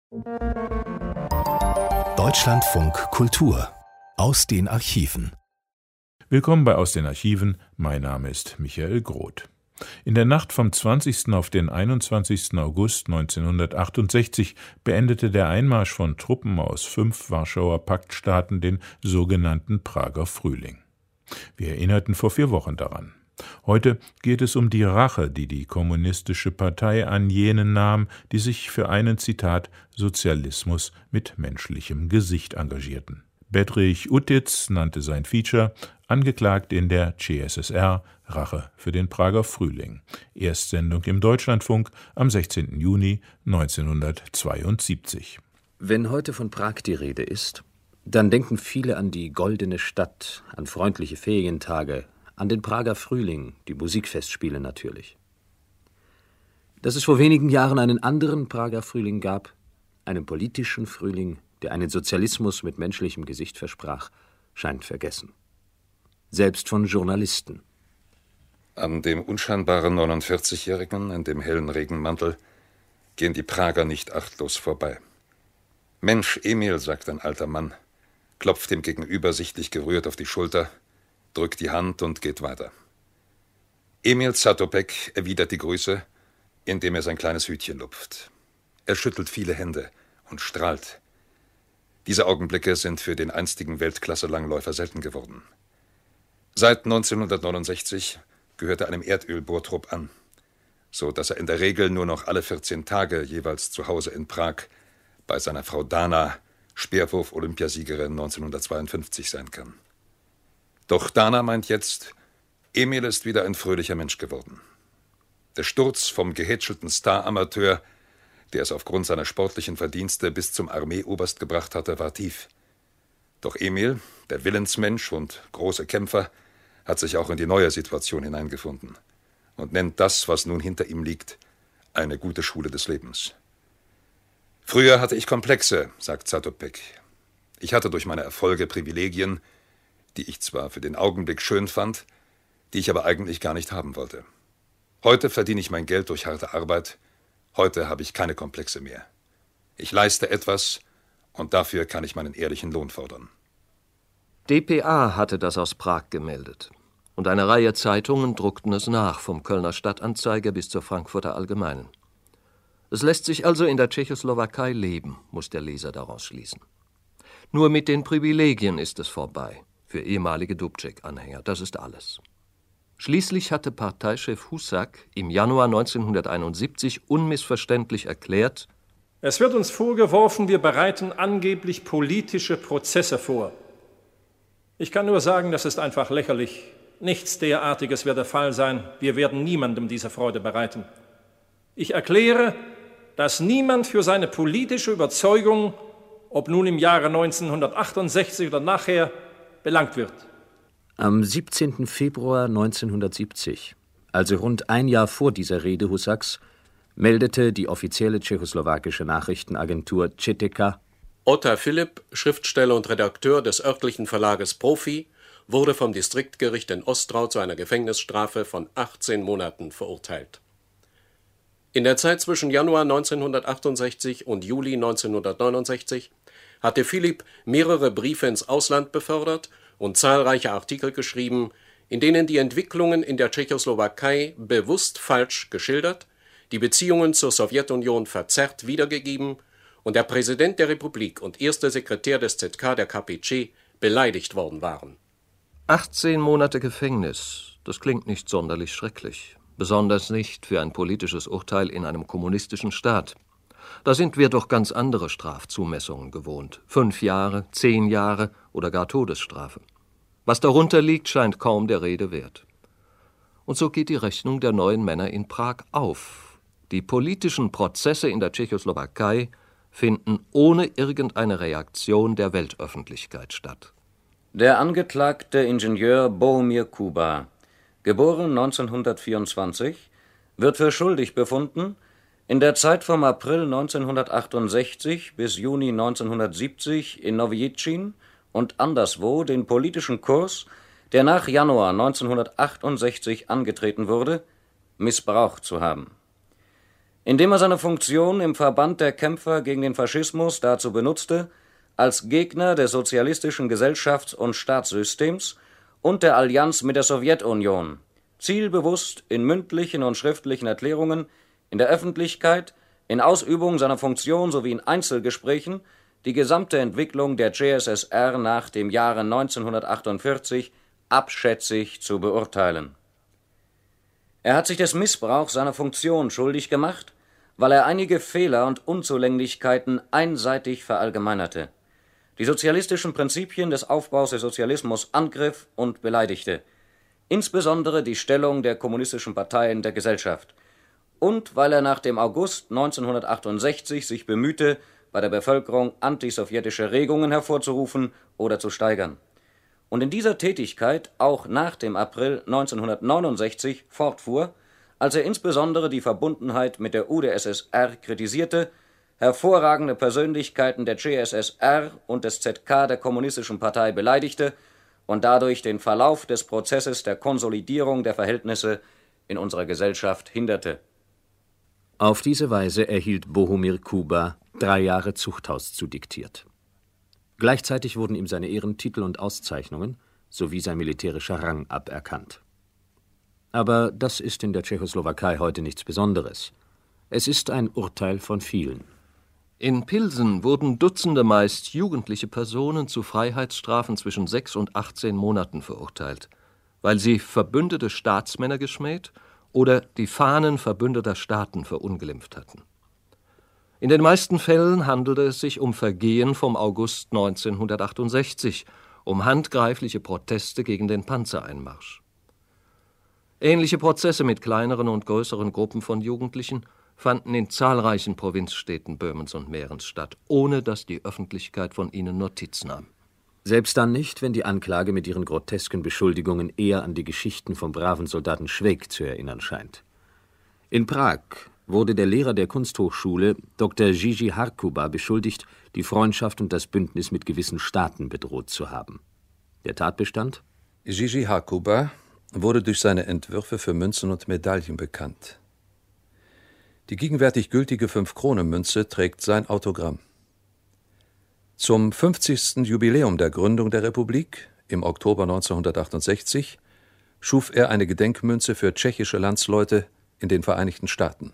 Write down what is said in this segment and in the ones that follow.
Deutschlandfunk Kultur aus den Archiven. Willkommen bei Aus den Archiven, mein Name ist Michael Groth. In der Nacht vom 20. auf den 21. August 1968 beendete der Einmarsch von Truppen aus 5 Warschauer Paktstaaten den sogenannten Prager Frühling. Wir erinnerten vor 4 Wochen daran. Heute geht es um die Rache, die die Kommunistische Partei an jenen nahm, die sich für einen, Zitat, Sozialismus mit menschlichem Gesicht engagierten. Bedřich Utic nannte sein Feature Angeklagt in der CSSR, Rache für den Prager Frühling. Erstsendung im Deutschlandfunk am 16. Juni 1972. Wenn heute von Prag die Rede ist, dann denken viele an die goldene Stadt, an freundliche Ferientage, an den Prager Frühling, die Musikfestspiele natürlich. Dass es vor wenigen Jahren einen anderen Prager Frühling gab, einen politischen Frühling, der einen Sozialismus mit menschlichem Gesicht versprach, scheint vergessen. Selbst von Journalisten. An dem unscheinbaren 49-Jährigen in dem hellen Regenmantel gehen die Prager nicht achtlos vorbei. »Mensch, Emil«, sagt ein alter Mann, klopft dem Gegenüber sichtlich gerührt auf die Schulter, drückt die Hand und geht weiter. Emil Zatopek erwidert die Grüße, indem er sein kleines Hütchen lupft. Er schüttelt viele Hände und strahlt. Diese Augenblicke sind für den einstigen Weltklasse-Langläufer selten geworden. Seit 1969 gehört er einem Erdölbohrtrupp an, so dass er in der Regel nur noch alle 14 Tage jeweils zu Hause in Prag bei seiner Frau Dana, Speerwurf-Olympiasiegerin 1952 sein kann. Doch Dana meint jetzt, Emil ist wieder ein fröhlicher Mensch geworden. Der Sturz vom gehätschelten Star-Amateur, der es aufgrund seiner sportlichen Verdienste bis zum Armeeoberst gebracht hatte, war tief. Doch Emil, der Willensmensch und große Kämpfer, hat sich auch in die neue Situation hineingefunden und nennt das, was nun hinter ihm liegt, eine gute Schule des Lebens. Früher hatte ich Komplexe, sagt Zatopek. Ich hatte durch meine Erfolge Privilegien, die ich zwar für den Augenblick schön fand, die ich aber eigentlich gar nicht haben wollte. Heute verdiene ich mein Geld durch harte Arbeit, heute habe ich keine Komplexe mehr. Ich leiste etwas und dafür kann ich meinen ehrlichen Lohn fordern. dpa hatte das aus Prag gemeldet. Und eine Reihe Zeitungen druckten es nach, vom Kölner Stadtanzeiger bis zur Frankfurter Allgemeinen. Es lässt sich also in der Tschechoslowakei leben, muss der Leser daraus schließen. Nur mit den Privilegien ist es vorbei, für ehemalige Dubček-Anhänger, das ist alles. Schließlich hatte Parteichef Husak im Januar 1971 unmissverständlich erklärt: Es wird uns vorgeworfen, wir bereiten angeblich politische Prozesse vor. Ich kann nur sagen, das ist einfach lächerlich. Nichts derartiges wird der Fall sein. Wir werden niemandem diese Freude bereiten. Ich erkläre, dass niemand für seine politische Überzeugung, ob nun im Jahre 1968 oder nachher, belangt wird. Am 17. Februar 1970, also rund ein Jahr vor dieser Rede Husaks, meldete die offizielle tschechoslowakische Nachrichtenagentur Četeka: Otar Filip, Schriftsteller und Redakteur des örtlichen Verlages Profi, wurde vom Distriktgericht in Ostrau zu einer Gefängnisstrafe von 18 Monaten verurteilt. In der Zeit zwischen Januar 1968 und Juli 1969 hatte Filip mehrere Briefe ins Ausland befördert und zahlreiche Artikel geschrieben, in denen die Entwicklungen in der Tschechoslowakei bewusst falsch geschildert, die Beziehungen zur Sowjetunion verzerrt wiedergegeben und der Präsident der Republik und erster Sekretär des ZK der KPC beleidigt worden waren. 18 Monate Gefängnis, das klingt nicht sonderlich schrecklich. Besonders nicht für ein politisches Urteil in einem kommunistischen Staat. Da sind wir doch ganz andere Strafzumessungen gewohnt. 5 Jahre, 10 Jahre oder gar Todesstrafe. Was darunter liegt, scheint kaum der Rede wert. Und so geht die Rechnung der neuen Männer in Prag auf. Die politischen Prozesse in der Tschechoslowakei finden ohne irgendeine Reaktion der Weltöffentlichkeit statt. Der Angeklagte Ingenieur Bohumir Kuba, geboren 1924, wird für schuldig befunden, in der Zeit vom April 1968 bis Juni 1970 in Nowy Jičín und anderswo den politischen Kurs, der nach Januar 1968 angetreten wurde, missbraucht zu haben. indem er seine Funktion im Verband der Kämpfer gegen den Faschismus dazu benutzte, als Gegner des sozialistischen Gesellschafts- und Staatssystems und der Allianz mit der Sowjetunion zielbewusst in mündlichen und schriftlichen Erklärungen, in der Öffentlichkeit, in Ausübung seiner Funktion sowie in Einzelgesprächen die gesamte Entwicklung der CSSR nach dem Jahre 1948 abschätzig zu beurteilen. Er hat sich des Missbrauchs seiner Funktion schuldig gemacht, weil er einige Fehler und Unzulänglichkeiten einseitig verallgemeinerte, die sozialistischen Prinzipien des Aufbaus des Sozialismus angriff und beleidigte, insbesondere die Stellung der kommunistischen Parteien der Gesellschaft, und weil er nach dem August 1968 sich bemühte, bei der Bevölkerung antisowjetische Regungen hervorzurufen oder zu steigern, und in dieser Tätigkeit auch nach dem April 1969 fortfuhr, als er insbesondere die Verbundenheit mit der UdSSR kritisierte, hervorragende Persönlichkeiten der CSSR und des ZK der Kommunistischen Partei beleidigte und dadurch den Verlauf des Prozesses der Konsolidierung der Verhältnisse in unserer Gesellschaft hinderte. Auf diese Weise erhielt Bohumil Kuba 3 Jahre Zuchthaus zudiktiert. Gleichzeitig wurden ihm seine Ehrentitel und Auszeichnungen sowie sein militärischer Rang aberkannt. Aber das ist in der Tschechoslowakei heute nichts Besonderes. Es ist ein Urteil von vielen. In Pilsen wurden Dutzende meist jugendliche Personen zu Freiheitsstrafen zwischen 6 und 18 Monaten verurteilt, weil sie verbündete Staatsmänner geschmäht oder die Fahnen verbündeter Staaten verunglimpft hatten. In den meisten Fällen handelte es sich um Vergehen vom August 1968, um handgreifliche Proteste gegen den Panzereinmarsch. Ähnliche Prozesse mit kleineren und größeren Gruppen von Jugendlichen fanden in zahlreichen Provinzstädten Böhmens und Mährens statt, ohne dass die Öffentlichkeit von ihnen Notiz nahm. Selbst dann nicht, wenn die Anklage mit ihren grotesken Beschuldigungen eher an die Geschichten vom braven Soldaten Schweik zu erinnern scheint. In Prag wurde der Lehrer der Kunsthochschule, Dr. Jiří Harkuba, beschuldigt, die Freundschaft und das Bündnis mit gewissen Staaten bedroht zu haben. Der Tatbestand? Jiří Harkuba wurde durch seine Entwürfe für Münzen und Medaillen bekannt. Die gegenwärtig gültige 5-Kronen-Münze trägt sein Autogramm. Zum 50. Jubiläum der Gründung der Republik im Oktober 1968 schuf er eine Gedenkmünze für tschechische Landsleute in den Vereinigten Staaten.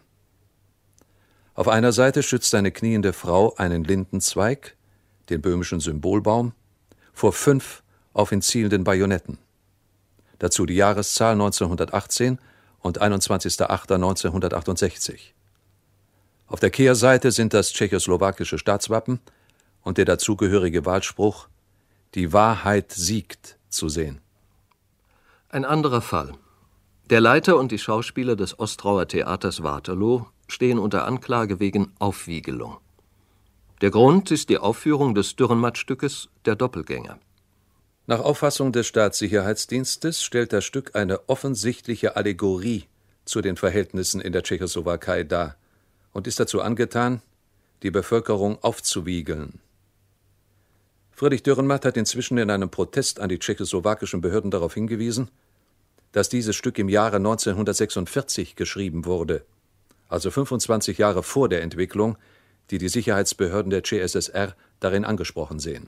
Auf einer Seite schützt eine kniende Frau einen Lindenzweig, den böhmischen Symbolbaum, vor 5 auf ihn zielenden Bajonetten. Dazu die Jahreszahl 1918 und 21.08.1968. Auf der Kehrseite sind das tschechoslowakische Staatswappen und der dazugehörige Wahlspruch »Die Wahrheit siegt« zu sehen. Ein anderer Fall. Der Leiter und die Schauspieler des Ostrauer Theaters Waterloo stehen unter Anklage wegen Aufwiegelung. Der Grund ist die Aufführung des Dürrenmatt-Stückes »Der Doppelgänger«. Nach Auffassung des Staatssicherheitsdienstes stellt das Stück eine offensichtliche Allegorie zu den Verhältnissen in der Tschechoslowakei dar und ist dazu angetan, die Bevölkerung aufzuwiegeln. Friedrich Dürrenmatt hat inzwischen in einem Protest an die tschechoslowakischen Behörden darauf hingewiesen, dass dieses Stück im Jahre 1946 geschrieben wurde, also 25 Jahre vor der Entwicklung, die die Sicherheitsbehörden der CSSR darin angesprochen sehen.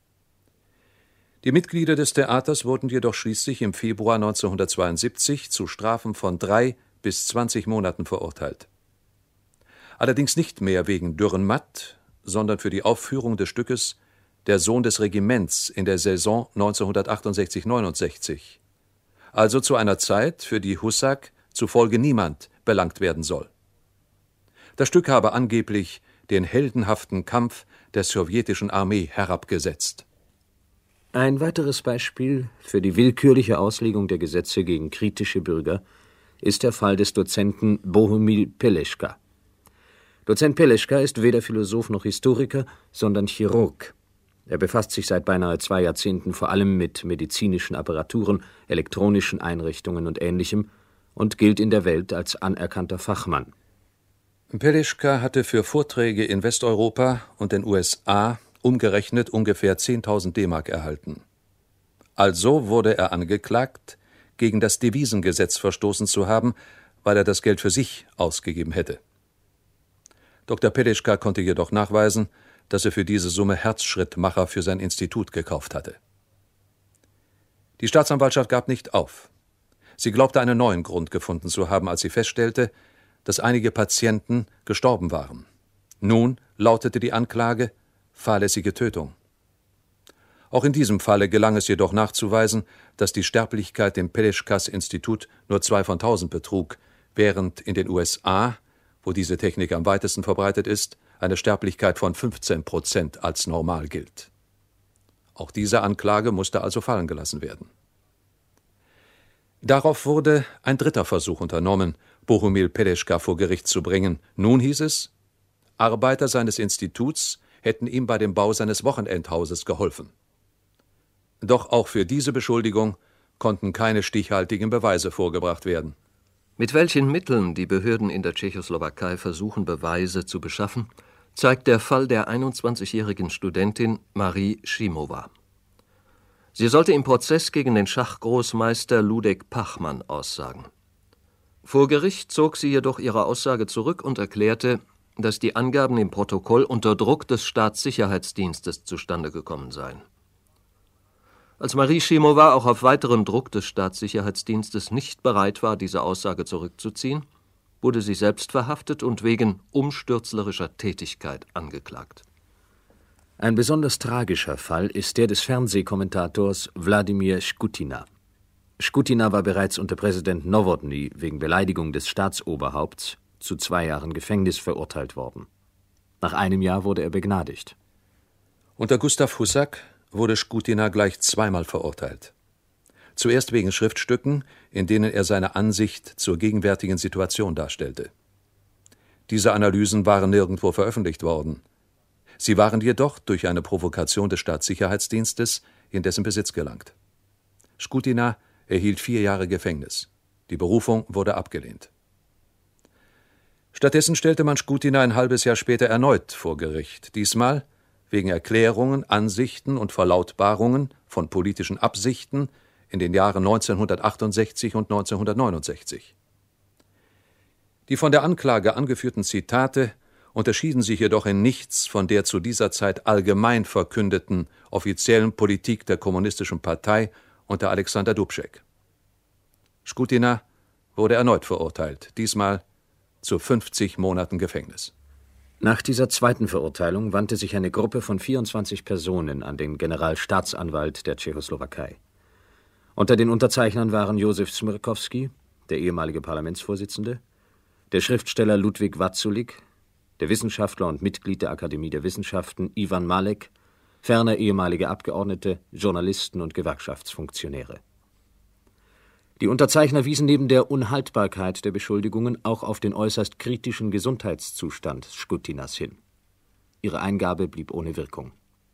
Die Mitglieder des Theaters wurden jedoch schließlich im Februar 1972 zu Strafen von 3 bis 20 Monaten verurteilt. Allerdings nicht mehr wegen Dürrenmatt, sondern für die Aufführung des Stückes »Der Sohn des Regiments« in der Saison 1968/69, also zu einer Zeit, für die Husak zufolge niemand belangt werden soll. Das Stück habe angeblich den heldenhaften Kampf der sowjetischen Armee herabgesetzt. Ein weiteres Beispiel für die willkürliche Auslegung der Gesetze gegen kritische Bürger ist der Fall des Dozenten Bohumil Peleschka. Dozent Peleschka ist weder Philosoph noch Historiker, sondern Chirurg. Er befasst sich seit beinahe 2 Jahrzehnten vor allem mit medizinischen Apparaturen, elektronischen Einrichtungen und Ähnlichem und gilt in der Welt als anerkannter Fachmann. Peleschka hatte für Vorträge in Westeuropa und den USA umgerechnet ungefähr 10.000 D-Mark erhalten. Also wurde er angeklagt, gegen das Devisengesetz verstoßen zu haben, weil er das Geld für sich ausgegeben hätte. Dr. Pedeschka konnte jedoch nachweisen, dass er für diese Summe Herzschrittmacher für sein Institut gekauft hatte. Die Staatsanwaltschaft gab nicht auf. Sie glaubte, einen neuen Grund gefunden zu haben, als sie feststellte, dass einige Patienten gestorben waren. Nun lautete die Anklage fahrlässige Tötung. Auch in diesem Falle gelang es jedoch nachzuweisen, dass die Sterblichkeit im Pedeschkas Institut nur 2 von 1000 betrug, während in den USA, wo diese Technik am weitesten verbreitet ist, eine Sterblichkeit von 15% als normal gilt. Auch diese Anklage musste also fallen gelassen werden. Darauf wurde ein dritter Versuch unternommen, Bohumil Pedeschka vor Gericht zu bringen. Nun hieß es, Arbeiter seines Instituts hätten ihm bei dem Bau seines Wochenendhauses geholfen. Doch auch für diese Beschuldigung konnten keine stichhaltigen Beweise vorgebracht werden. Mit welchen Mitteln die Behörden in der Tschechoslowakei versuchen, Beweise zu beschaffen, zeigt der Fall der 21-jährigen Studentin Marie Šímová. Sie sollte im Prozess gegen den Schachgroßmeister Ludek Pachmann aussagen. Vor Gericht zog sie jedoch ihre Aussage zurück und erklärte, dass die Angaben im Protokoll unter Druck des Staatssicherheitsdienstes zustande gekommen seien. Als Marie Šímová auch auf weiteren Druck des Staatssicherheitsdienstes nicht bereit war, diese Aussage zurückzuziehen, wurde sie selbst verhaftet und wegen umstürzlerischer Tätigkeit angeklagt. Ein besonders tragischer Fall ist der des Fernsehkommentators Wladimir Škutina. Škutina war bereits unter Präsident Nowotny wegen Beleidigung des Staatsoberhaupts zu 2 Jahren Gefängnis verurteilt worden. Nach einem Jahr wurde er begnadigt. Unter Gustav Husak wurde Škutina gleich 2-mal verurteilt. Zuerst wegen Schriftstücken, in denen er seine Ansicht zur gegenwärtigen Situation darstellte. Diese Analysen waren nirgendwo veröffentlicht worden. Sie waren jedoch durch eine Provokation des Staatssicherheitsdienstes in dessen Besitz gelangt. Škutina erhielt 4 Jahre Gefängnis. Die Berufung wurde abgelehnt. Stattdessen stellte man Škutina ein halbes Jahr später erneut vor Gericht, diesmal wegen Erklärungen, Ansichten und Verlautbarungen von politischen Absichten in den Jahren 1968 und 1969. Die von der Anklage angeführten Zitate unterschieden sich jedoch in nichts von der zu dieser Zeit allgemein verkündeten offiziellen Politik der Kommunistischen Partei unter Alexander Dubček. Škutina wurde erneut verurteilt, diesmal zu 50 Monaten Gefängnis. Nach dieser zweiten Verurteilung wandte sich eine Gruppe von 24 Personen an den Generalstaatsanwalt der Tschechoslowakei. Unter den Unterzeichnern waren Josef Smrkovský, der ehemalige Parlamentsvorsitzende, der Schriftsteller Ludvík Vaculík, der Wissenschaftler und Mitglied der Akademie der Wissenschaften Ivan Malek, ferner ehemalige Abgeordnete, Journalisten und Gewerkschaftsfunktionäre. Die Unterzeichner wiesen neben der Unhaltbarkeit der Beschuldigungen auch auf den äußerst kritischen Gesundheitszustand Škutinas hin. Ihre Eingabe blieb ohne Wirkung.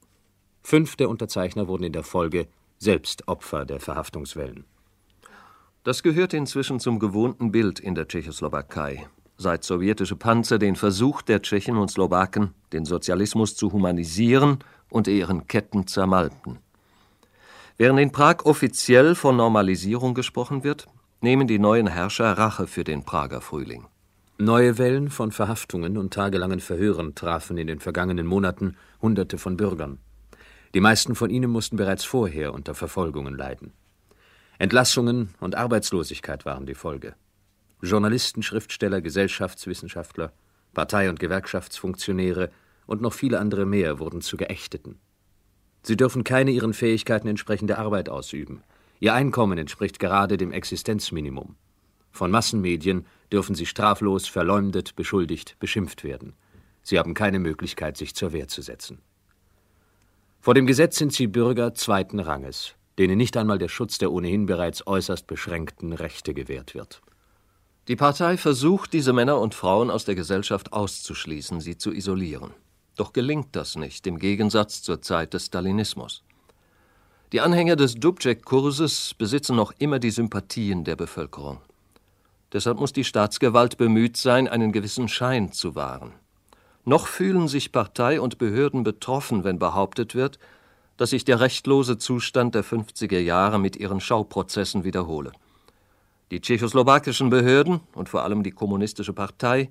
5 der Unterzeichner wurden in der Folge selbst Opfer der Verhaftungswellen. Das gehört inzwischen zum gewohnten Bild in der Tschechoslowakei, seit sowjetische Panzer den Versuch der Tschechen und Slowaken, den Sozialismus zu humanisieren und ihren Ketten zermalmten. Während in Prag offiziell von Normalisierung gesprochen wird, nehmen die neuen Herrscher Rache für den Prager Frühling. Neue Wellen von Verhaftungen und tagelangen Verhören trafen in den vergangenen Monaten Hunderte von Bürgern. Die meisten von ihnen mussten bereits vorher unter Verfolgungen leiden. Entlassungen und Arbeitslosigkeit waren die Folge. Journalisten, Schriftsteller, Gesellschaftswissenschaftler, Partei- und Gewerkschaftsfunktionäre und noch viele andere mehr wurden zu Geächteten. Sie dürfen keine ihren Fähigkeiten entsprechende Arbeit ausüben. Ihr Einkommen entspricht gerade dem Existenzminimum. Von Massenmedien dürfen sie straflos verleumdet, beschuldigt, beschimpft werden. Sie haben keine Möglichkeit, sich zur Wehr zu setzen. Vor dem Gesetz sind sie Bürger zweiten Ranges, denen nicht einmal der Schutz der ohnehin bereits äußerst beschränkten Rechte gewährt wird. Die Partei versucht, diese Männer und Frauen aus der Gesellschaft auszuschließen, sie zu isolieren. Doch gelingt das nicht, im Gegensatz zur Zeit des Stalinismus. Die Anhänger des Dubček-Kurses besitzen noch immer die Sympathien der Bevölkerung. Deshalb muss die Staatsgewalt bemüht sein, einen gewissen Schein zu wahren. Noch fühlen sich Partei und Behörden betroffen, wenn behauptet wird, dass sich der rechtlose Zustand der 50er Jahre mit ihren Schauprozessen wiederhole. Die tschechoslowakischen Behörden und vor allem die Kommunistische Partei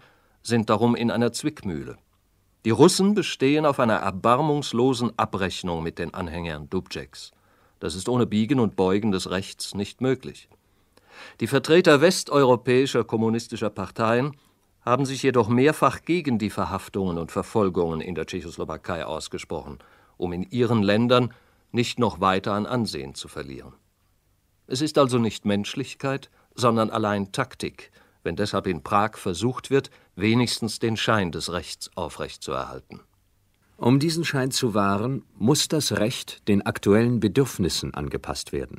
sind darum in einer Zwickmühle. Die Russen bestehen auf einer erbarmungslosen Abrechnung mit den Anhängern Dubčeks. Das ist ohne Biegen und Beugen des Rechts nicht möglich. Die Vertreter westeuropäischer kommunistischer Parteien haben sich jedoch mehrfach gegen die Verhaftungen und Verfolgungen in der Tschechoslowakei ausgesprochen, um in ihren Ländern nicht noch weiter an Ansehen zu verlieren. Es ist also nicht Menschlichkeit, sondern allein Taktik, wenn deshalb in Prag versucht wird, wenigstens den Schein des Rechts aufrechtzuerhalten. Um diesen Schein zu wahren, muss das Recht den aktuellen Bedürfnissen angepasst werden.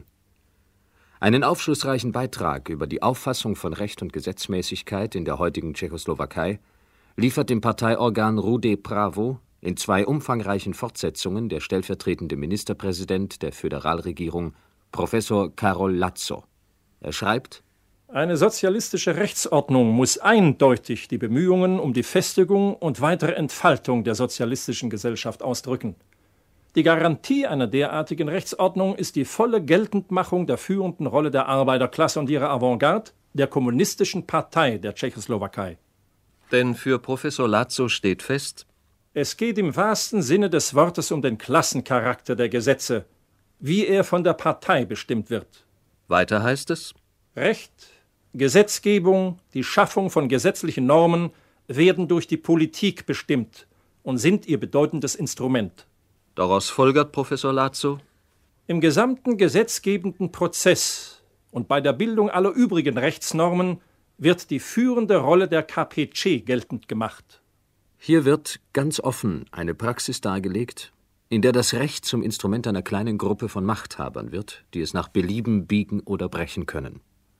Einen aufschlussreichen Beitrag über die Auffassung von Recht und Gesetzmäßigkeit in der heutigen Tschechoslowakei liefert dem Parteiorgan Rude Pravo in 2 umfangreichen Fortsetzungen der stellvertretende Ministerpräsident der Föderalregierung, Professor Karol Lazo. Er schreibt: Eine sozialistische Rechtsordnung muss eindeutig die Bemühungen um die Festigung und weitere Entfaltung der sozialistischen Gesellschaft ausdrücken. Die Garantie einer derartigen Rechtsordnung ist die volle Geltendmachung der führenden Rolle der Arbeiterklasse und ihrer Avantgarde, der Kommunistischen Partei der Tschechoslowakei. Denn für Professor Lazo steht fest: Es geht im wahrsten Sinne des Wortes um den Klassencharakter der Gesetze, wie er von der Partei bestimmt wird. Weiter heißt es: Recht, Gesetzgebung, die Schaffung von gesetzlichen Normen werden durch die Politik bestimmt und sind ihr bedeutendes Instrument. Daraus folgert Professor Lazo: Im gesamten gesetzgebenden Prozess und bei der Bildung aller übrigen Rechtsnormen wird die führende Rolle der KPC geltend gemacht. Hier wird ganz offen eine Praxis dargelegt, in der das Recht zum Instrument einer kleinen Gruppe von Machthabern wird, die es nach Belieben biegen oder brechen können.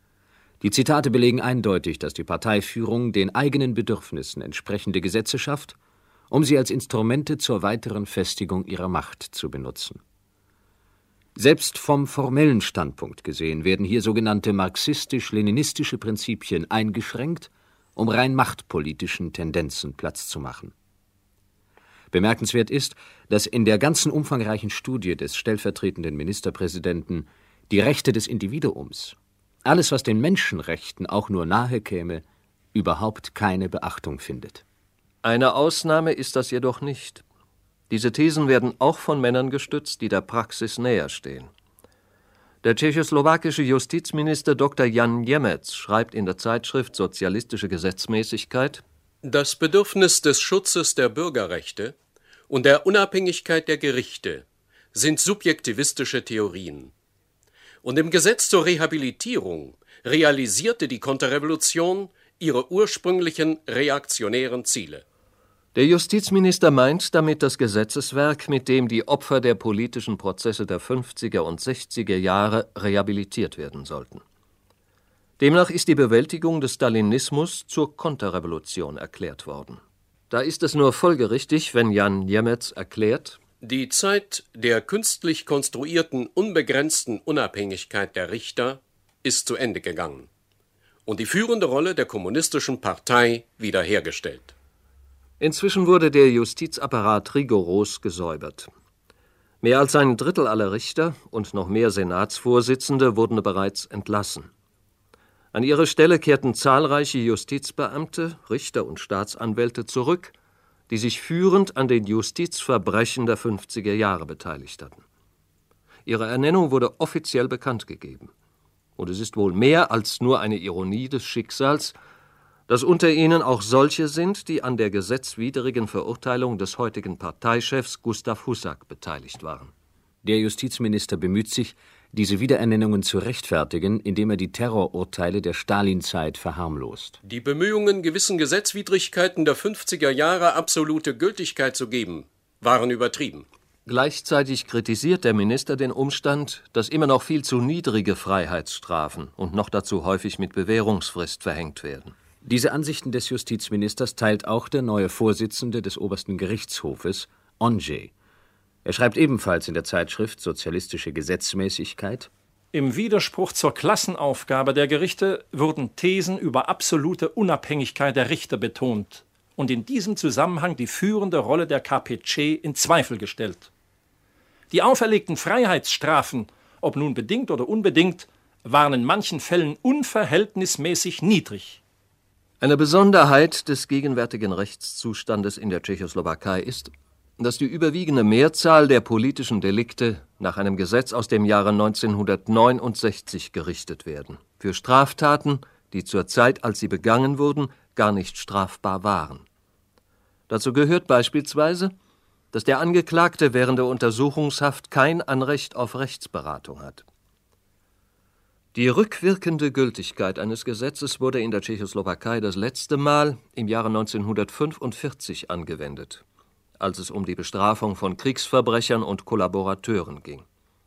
Die Zitate belegen eindeutig, dass die Parteiführung den eigenen Bedürfnissen entsprechende Gesetze schafft, um sie als Instrumente zur weiteren Festigung ihrer Macht zu benutzen. Selbst vom formellen Standpunkt gesehen werden hier sogenannte marxistisch-leninistische Prinzipien eingeschränkt, um rein machtpolitischen Tendenzen Platz zu machen. Bemerkenswert ist, dass in der ganzen umfangreichen Studie des stellvertretenden Ministerpräsidenten die Rechte des Individuums, alles, was den Menschenrechten auch nur nahe käme, überhaupt keine Beachtung findet. Eine Ausnahme ist das jedoch nicht. Diese Thesen werden auch von Männern gestützt, die der Praxis näher stehen. Der tschechoslowakische Justizminister Dr. Jan Němec schreibt in der Zeitschrift Sozialistische Gesetzmäßigkeit: Das Bedürfnis des Schutzes der Bürgerrechte und der Unabhängigkeit der Gerichte sind subjektivistische Theorien. Und im Gesetz zur Rehabilitierung realisierte die Konterrevolution ihre ursprünglichen reaktionären Ziele. Der Justizminister meint damit das Gesetzeswerk, mit dem die Opfer der politischen Prozesse der 50er und 60er Jahre rehabilitiert werden sollten. Demnach ist die Bewältigung des Stalinismus zur Konterrevolution erklärt worden. Da ist es nur folgerichtig, wenn Jan Němec erklärt: Die Zeit der künstlich konstruierten, unbegrenzten Unabhängigkeit der Richter ist zu Ende gegangen und die führende Rolle der Kommunistischen Partei wiederhergestellt. Inzwischen wurde der Justizapparat rigoros gesäubert. Mehr als ein Drittel aller Richter und noch mehr Senatsvorsitzende wurden bereits entlassen. An ihre Stelle kehrten zahlreiche Justizbeamte, Richter und Staatsanwälte zurück, die sich führend an den Justizverbrechen der 50er Jahre beteiligt hatten. Ihre Ernennung wurde offiziell bekannt gegeben. Und es ist wohl mehr als nur eine Ironie des Schicksals, dass unter ihnen auch solche sind, die an der gesetzwidrigen Verurteilung des heutigen Parteichefs Gustav Husak beteiligt waren. Der Justizminister bemüht sich, diese Wiederernennungen zu rechtfertigen, indem er die Terrorurteile der Stalinzeit verharmlost. Die Bemühungen, gewissen Gesetzwidrigkeiten der 50er Jahre absolute Gültigkeit zu geben, waren übertrieben. Gleichzeitig kritisiert der Minister den Umstand, dass immer noch viel zu niedrige Freiheitsstrafen und noch dazu häufig mit Bewährungsfrist verhängt werden. Diese Ansichten des Justizministers teilt auch der neue Vorsitzende des obersten Gerichtshofes, Ondřej. Er schreibt ebenfalls in der Zeitschrift Sozialistische Gesetzmäßigkeit: Im Widerspruch zur Klassenaufgabe der Gerichte wurden Thesen über absolute Unabhängigkeit der Richter betont und in diesem Zusammenhang die führende Rolle der KPC in Zweifel gestellt. Die auferlegten Freiheitsstrafen, ob nun bedingt oder unbedingt, waren in manchen Fällen unverhältnismäßig niedrig. Eine Besonderheit des gegenwärtigen Rechtszustandes in der Tschechoslowakei ist, dass die überwiegende Mehrzahl der politischen Delikte nach einem Gesetz aus dem Jahre 1969 gerichtet werden, für Straftaten, die zur Zeit, als sie begangen wurden, gar nicht strafbar waren. Dazu gehört beispielsweise, dass der Angeklagte während der Untersuchungshaft kein Anrecht auf Rechtsberatung hat. Die rückwirkende Gültigkeit eines Gesetzes wurde in der Tschechoslowakei das letzte Mal im Jahre 1945 angewendet, als es um die Bestrafung von Kriegsverbrechern und Kollaborateuren ging.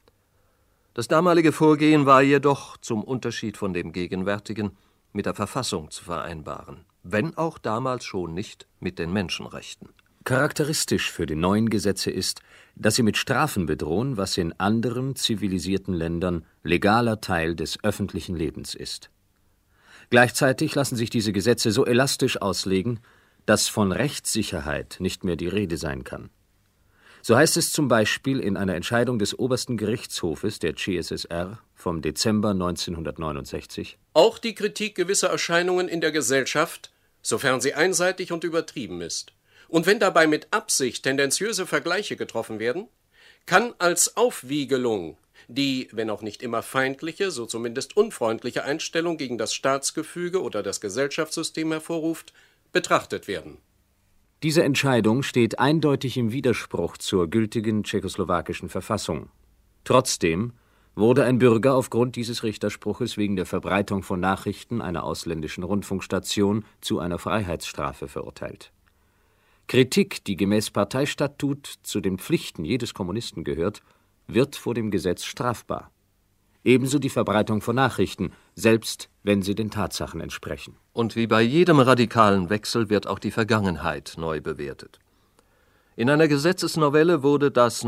Das damalige Vorgehen war jedoch, zum Unterschied von dem gegenwärtigen, mit der Verfassung zu vereinbaren, wenn auch damals schon nicht mit den Menschenrechten. Charakteristisch für die neuen Gesetze ist, dass sie mit Strafen bedrohen, was in anderen zivilisierten Ländern legaler Teil des öffentlichen Lebens ist. Gleichzeitig lassen sich diese Gesetze so elastisch auslegen, dass von Rechtssicherheit nicht mehr die Rede sein kann. So heißt es zum Beispiel in einer Entscheidung des Obersten Gerichtshofes der CSSR vom Dezember 1969: Auch die Kritik gewisser Erscheinungen in der Gesellschaft, sofern sie einseitig und übertrieben ist, und wenn dabei mit Absicht tendenziöse Vergleiche getroffen werden, kann als Aufwiegelung die, wenn auch nicht immer feindliche, so zumindest unfreundliche Einstellung gegen das Staatsgefüge oder das Gesellschaftssystem hervorruft, betrachtet werden. Diese Entscheidung steht eindeutig im Widerspruch zur gültigen tschechoslowakischen Verfassung. Trotzdem wurde ein Bürger aufgrund dieses Richterspruches wegen der Verbreitung von Nachrichten einer ausländischen Rundfunkstation zu einer Freiheitsstrafe verurteilt. Kritik, die gemäß Parteistatut zu den Pflichten jedes Kommunisten gehört, wird vor dem Gesetz strafbar. Ebenso die Verbreitung von Nachrichten, selbst wenn sie den Tatsachen entsprechen. Und wie bei jedem radikalen Wechsel wird auch die Vergangenheit neu bewertet. In einer Gesetzesnovelle wurde das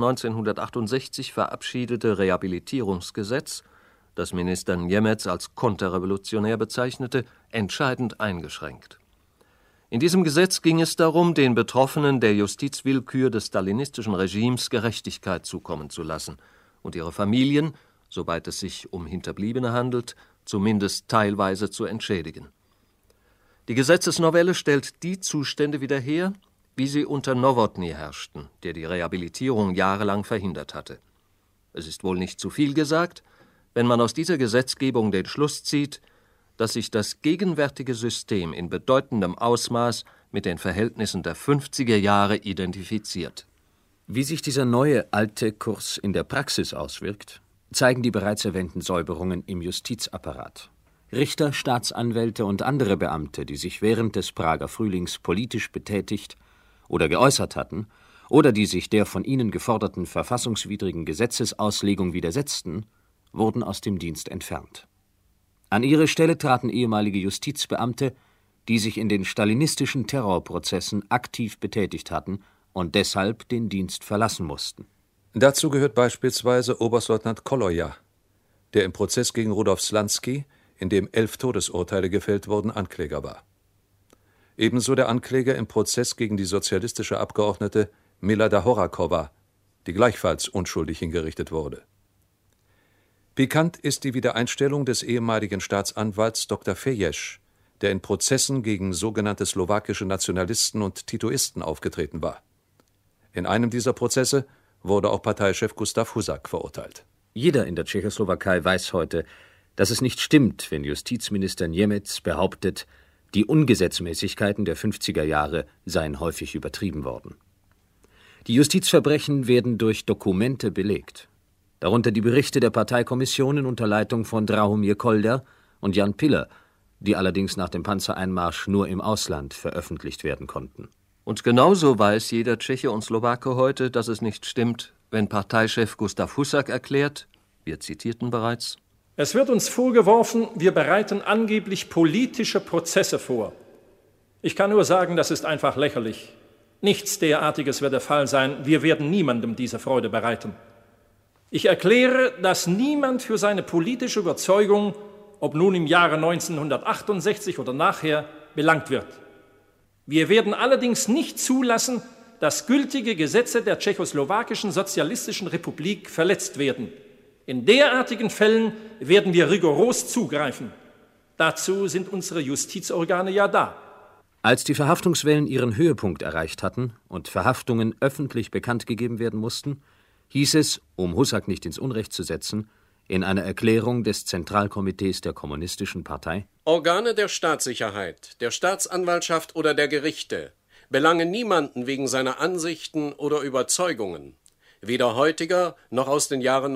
1968 verabschiedete Rehabilitierungsgesetz, das Minister Němec als konterrevolutionär bezeichnete, entscheidend eingeschränkt. In diesem Gesetz ging es darum, den Betroffenen der Justizwillkür des stalinistischen Regimes Gerechtigkeit zukommen zu lassen und ihre Familien, soweit es sich um Hinterbliebene handelt, zumindest teilweise zu entschädigen. Die Gesetzesnovelle stellt die Zustände wieder her, wie sie unter Nowotny herrschten, der die Rehabilitierung jahrelang verhindert hatte. Es ist wohl nicht zu viel gesagt, wenn man aus dieser Gesetzgebung den Schluss zieht, dass sich das gegenwärtige System in bedeutendem Ausmaß mit den Verhältnissen der 50er Jahre identifiziert. Wie sich dieser neue alte Kurs in der Praxis auswirkt, zeigen die bereits erwähnten Säuberungen im Justizapparat. Richter, Staatsanwälte und andere Beamte, die sich während des Prager Frühlings politisch betätigt oder geäußert hatten oder die sich der von ihnen geforderten verfassungswidrigen Gesetzesauslegung widersetzten, wurden aus dem Dienst entfernt. An ihre Stelle traten ehemalige Justizbeamte, die sich in den stalinistischen Terrorprozessen aktiv betätigt hatten und deshalb den Dienst verlassen mussten. Dazu gehört beispielsweise Oberstleutnant Koloja, der im Prozess gegen Rudolf Slansky, in dem 11 Todesurteile gefällt wurden, Ankläger war. Ebenso der Ankläger im Prozess gegen die sozialistische Abgeordnete Milada Horakova, die gleichfalls unschuldig hingerichtet wurde. Pikant ist die Wiedereinstellung des ehemaligen Staatsanwalts Dr. Fejesch, der in Prozessen gegen sogenannte slowakische Nationalisten und Titoisten aufgetreten war. In einem dieser Prozesse wurde auch Parteichef Gustav Husak verurteilt. Jeder in der Tschechoslowakei weiß heute, dass es nicht stimmt, wenn Justizminister Němec behauptet, die Ungesetzmäßigkeiten der 50er Jahre seien häufig übertrieben worden. Die Justizverbrechen werden durch Dokumente belegt. Darunter die Berichte der Parteikommissionen unter Leitung von Drahomir Kolder und Jan Piller, die allerdings nach dem Panzereinmarsch nur im Ausland veröffentlicht werden konnten. Und genauso weiß jeder Tscheche und Slowake heute, dass es nicht stimmt, wenn Parteichef Gustav Husak erklärt, wir zitierten bereits: Es wird uns vorgeworfen, wir bereiten angeblich politische Prozesse vor. Ich kann nur sagen, das ist einfach lächerlich. Nichts derartiges wird der Fall sein. Wir werden niemandem diese Freude bereiten. Ich erkläre, dass niemand für seine politische Überzeugung, ob nun im Jahre 1968 oder nachher, belangt wird. Wir werden allerdings nicht zulassen, dass gültige Gesetze der Tschechoslowakischen Sozialistischen Republik verletzt werden. In derartigen Fällen werden wir rigoros zugreifen. Dazu sind unsere Justizorgane ja da. Als die Verhaftungswellen ihren Höhepunkt erreicht hatten und Verhaftungen öffentlich bekannt gegeben werden mussten, hieß es, um Hussack nicht ins Unrecht zu setzen, in einer Erklärung des Zentralkomitees der Kommunistischen Partei: Organe der Staatssicherheit, der Staatsanwaltschaft oder der Gerichte belangen niemanden wegen seiner Ansichten oder Überzeugungen, weder heutiger noch aus den Jahren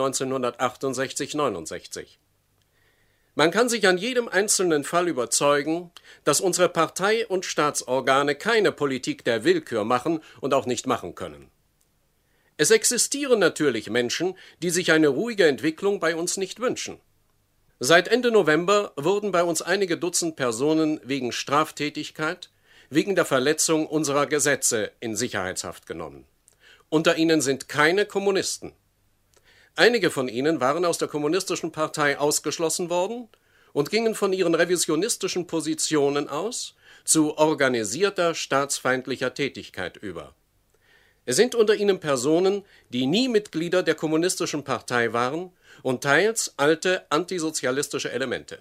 1968-69. Man kann sich an jedem einzelnen Fall überzeugen, dass unsere Partei- und Staatsorgane keine Politik der Willkür machen und auch nicht machen können. Es existieren natürlich Menschen, die sich eine ruhige Entwicklung bei uns nicht wünschen. Seit Ende November wurden bei uns einige Dutzend Personen wegen Straftätigkeit, wegen der Verletzung unserer Gesetze in Sicherheitshaft genommen. Unter ihnen sind keine Kommunisten. Einige von ihnen waren aus der Kommunistischen Partei ausgeschlossen worden und gingen von ihren revisionistischen Positionen aus zu organisierter staatsfeindlicher Tätigkeit über. Es sind unter ihnen Personen, die nie Mitglieder der Kommunistischen Partei waren und teils alte antisozialistische Elemente.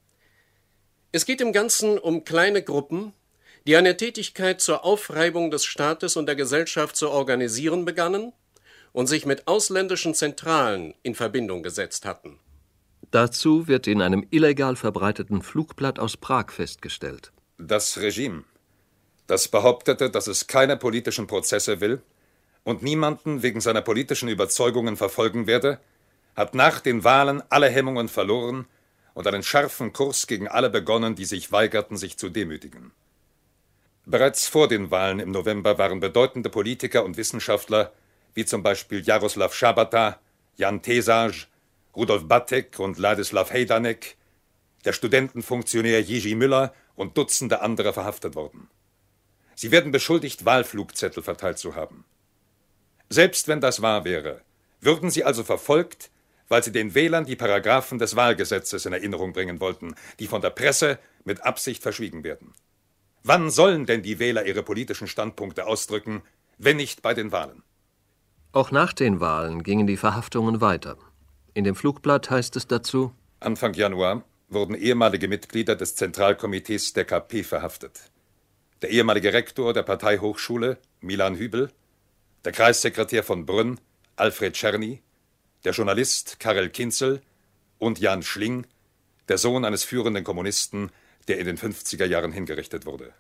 Es geht im Ganzen um kleine Gruppen, die eine Tätigkeit zur Aufreibung des Staates und der Gesellschaft zu organisieren begannen und sich mit ausländischen Zentralen in Verbindung gesetzt hatten. Dazu wird in einem illegal verbreiteten Flugblatt aus Prag festgestellt: Das Regime, das behauptete, dass es keine politischen Prozesse will und niemanden wegen seiner politischen Überzeugungen verfolgen werde, hat nach den Wahlen alle Hemmungen verloren und einen scharfen Kurs gegen alle begonnen, die sich weigerten, sich zu demütigen. Bereits vor den Wahlen im November waren bedeutende Politiker und Wissenschaftler wie zum Beispiel Jaroslav Schabata, Jan Tesaj, Rudolf Battek und Ladislav Hejdanek, der Studentenfunktionär Jiří Müller und Dutzende andere verhaftet worden. Sie werden beschuldigt, Wahlflugzettel verteilt zu haben. Selbst wenn das wahr wäre, würden sie also verfolgt, weil sie den Wählern die Paragraphen des Wahlgesetzes in Erinnerung bringen wollten, die von der Presse mit Absicht verschwiegen werden. Wann sollen denn die Wähler ihre politischen Standpunkte ausdrücken, wenn nicht bei den Wahlen? Auch nach den Wahlen gingen die Verhaftungen weiter. In dem Flugblatt heißt es dazu: Anfang Januar wurden ehemalige Mitglieder des Zentralkomitees der KP verhaftet. Der ehemalige Rektor der Parteihochschule, Milan Hübel, der Kreissekretär von Brünn, Alfred Czerny, der Journalist Karel Kinzel und Jan Schling, der Sohn eines führenden Kommunisten, der in den 50er Jahren hingerichtet wurde.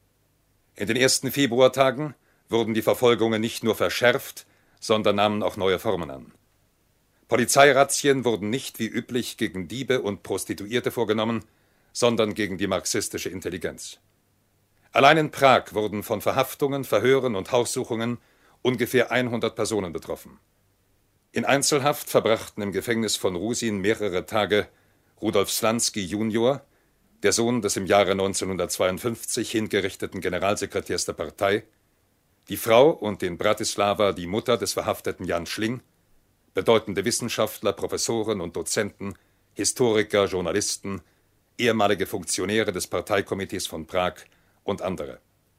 In den ersten Februartagen wurden die Verfolgungen nicht nur verschärft, sondern nahmen auch neue Formen an. Polizeirazzien wurden nicht wie üblich gegen Diebe und Prostituierte vorgenommen, sondern gegen die marxistische Intelligenz. Allein in Prag wurden von Verhaftungen, Verhören und Haussuchungen ungefähr 100 Personen betroffen. In Einzelhaft verbrachten im Gefängnis von Rusin mehrere Tage Rudolf Slansky junior, der Sohn des im Jahre 1952 hingerichteten Generalsekretärs der Partei, die Frau und in Bratislava die Mutter des verhafteten Jan Schling, bedeutende Wissenschaftler, Professoren und Dozenten, Historiker, Journalisten, ehemalige Funktionäre des Parteikomitees von Prag und andere.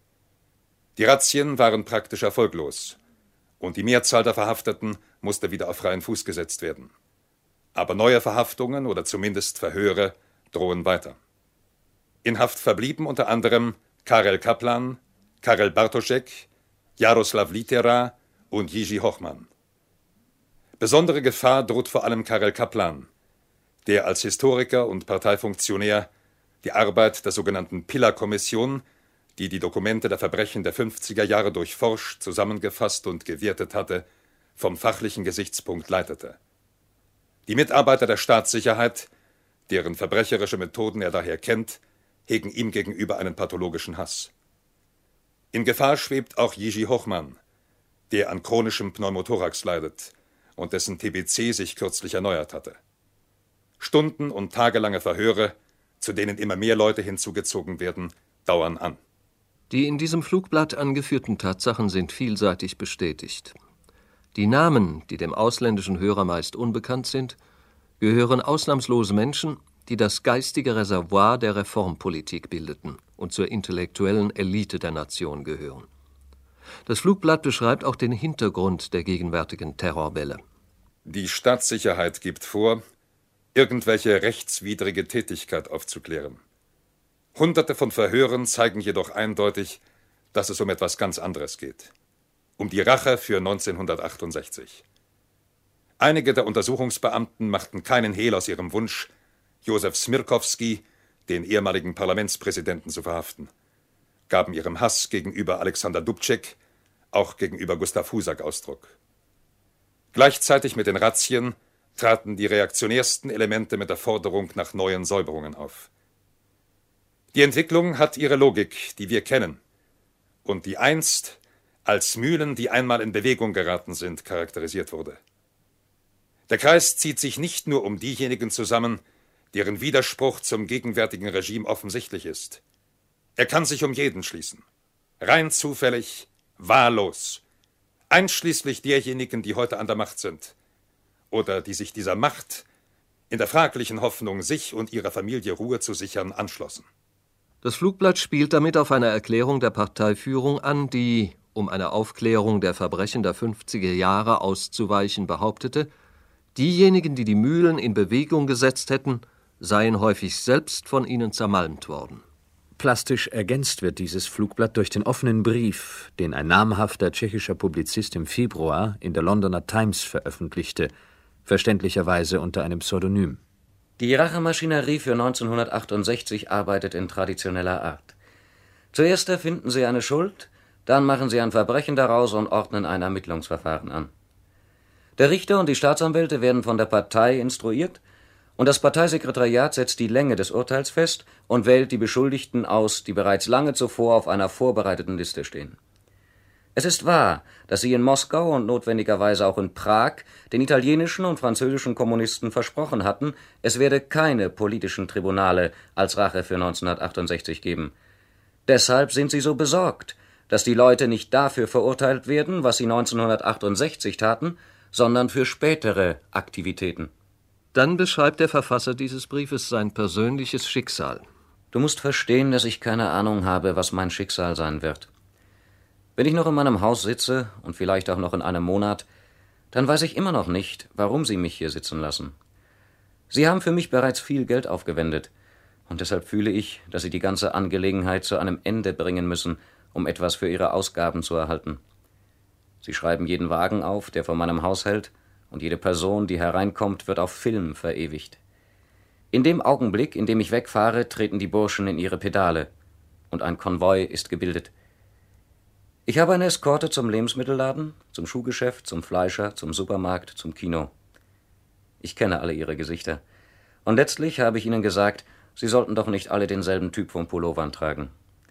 Die Razzien waren praktisch erfolglos und die Mehrzahl der Verhafteten musste wieder auf freien Fuß gesetzt werden. Aber neue Verhaftungen oder zumindest Verhöre drohen weiter. In Haft verblieben unter anderem Karel Kaplan, Karel Bartošek, Jaroslav Litera und Jiří Hochman. Besondere Gefahr droht vor allem Karel Kaplan, der als Historiker und Parteifunktionär die Arbeit der sogenannten Piller-Kommission, die die Dokumente der Verbrechen der 50er Jahre durchforscht, zusammengefasst und gewertet hatte, vom fachlichen Gesichtspunkt leitete. Die Mitarbeiter der Staatssicherheit, deren verbrecherische Methoden er daher kennt, hegen ihm gegenüber einen pathologischen Hass. In Gefahr schwebt auch Jiří Hochman, der an chronischem Pneumothorax leidet und dessen TBC sich kürzlich erneuert hatte. Stunden- und tagelange Verhöre, zu denen immer mehr Leute hinzugezogen werden, dauern an. Die in diesem Flugblatt angeführten Tatsachen sind vielseitig bestätigt. Die Namen, die dem ausländischen Hörer meist unbekannt sind, gehören ausnahmslos Menschen, die das geistige Reservoir der Reformpolitik bildeten und zur intellektuellen Elite der Nation gehören. Das Flugblatt beschreibt auch den Hintergrund der gegenwärtigen Terrorwelle. Die Staatssicherheit gibt vor, irgendwelche rechtswidrige Tätigkeit aufzuklären. Hunderte von Verhören zeigen jedoch eindeutig, dass es um etwas ganz anderes geht. Um die Rache für 1968. Einige der Untersuchungsbeamten machten keinen Hehl aus ihrem Wunsch, Josef Smirkowski, den ehemaligen Parlamentspräsidenten, zu verhaften, gaben ihrem Hass gegenüber Alexander Dubček, auch gegenüber Gustav Husak, Ausdruck. Gleichzeitig mit den Razzien traten die reaktionärsten Elemente mit der Forderung nach neuen Säuberungen auf. Die Entwicklung hat ihre Logik, die wir kennen und die einst als Mühlen, die einmal in Bewegung geraten sind, charakterisiert wurde. Der Kreis zieht sich nicht nur um diejenigen zusammen, deren Widerspruch zum gegenwärtigen Regime offensichtlich ist. Er kann sich um jeden schließen. Rein zufällig, wahllos. Einschließlich derjenigen, die heute an der Macht sind. Oder die sich dieser Macht, in der fraglichen Hoffnung, sich und ihrer Familie Ruhe zu sichern, anschlossen. Das Flugblatt spielt damit auf eine Erklärung der Parteiführung an, die, um einer Aufklärung der Verbrechen der 50er Jahre auszuweichen, behauptete, diejenigen, die die Mühlen in Bewegung gesetzt hätten, seien häufig selbst von ihnen zermalmt worden. Plastisch ergänzt wird dieses Flugblatt durch den offenen Brief, den ein namhafter tschechischer Publizist im Februar in der Londoner Times veröffentlichte, verständlicherweise unter einem Pseudonym. Die Rachemaschinerie für 1968 arbeitet in traditioneller Art. Zuerst erfinden sie eine Schuld, dann machen sie ein Verbrechen daraus und ordnen ein Ermittlungsverfahren an. Der Richter und die Staatsanwälte werden von der Partei instruiert und das Parteisekretariat setzt die Länge des Urteils fest und wählt die Beschuldigten aus, die bereits lange zuvor auf einer vorbereiteten Liste stehen. Es ist wahr, dass sie in Moskau und notwendigerweise auch in Prag den italienischen und französischen Kommunisten versprochen hatten, es werde keine politischen Tribunale als Rache für 1968 geben. Deshalb sind sie so besorgt, dass die Leute nicht dafür verurteilt werden, was sie 1968 taten, sondern für spätere Aktivitäten. Dann beschreibt der Verfasser dieses Briefes sein persönliches Schicksal. Du musst verstehen, dass ich keine Ahnung habe, was mein Schicksal sein wird. Wenn ich noch in meinem Haus sitze und vielleicht auch noch in einem Monat, dann weiß ich immer noch nicht, warum sie mich hier sitzen lassen. Sie haben für mich bereits viel Geld aufgewendet und deshalb fühle ich, dass sie die ganze Angelegenheit zu einem Ende bringen müssen, um etwas für ihre Ausgaben zu erhalten. Sie schreiben jeden Wagen auf, der vor meinem Haus hält, und jede Person, die hereinkommt, wird auf Film verewigt. In dem Augenblick, in dem ich wegfahre, treten die Burschen in ihre Pedale und ein Konvoi ist gebildet. Ich habe eine Eskorte zum Lebensmittelladen, zum Schuhgeschäft, zum Fleischer, zum Supermarkt, zum Kino. Ich kenne alle ihre Gesichter. Und letztlich habe ich ihnen gesagt, sie sollten doch nicht alle denselben Typ von Pullovern tragen.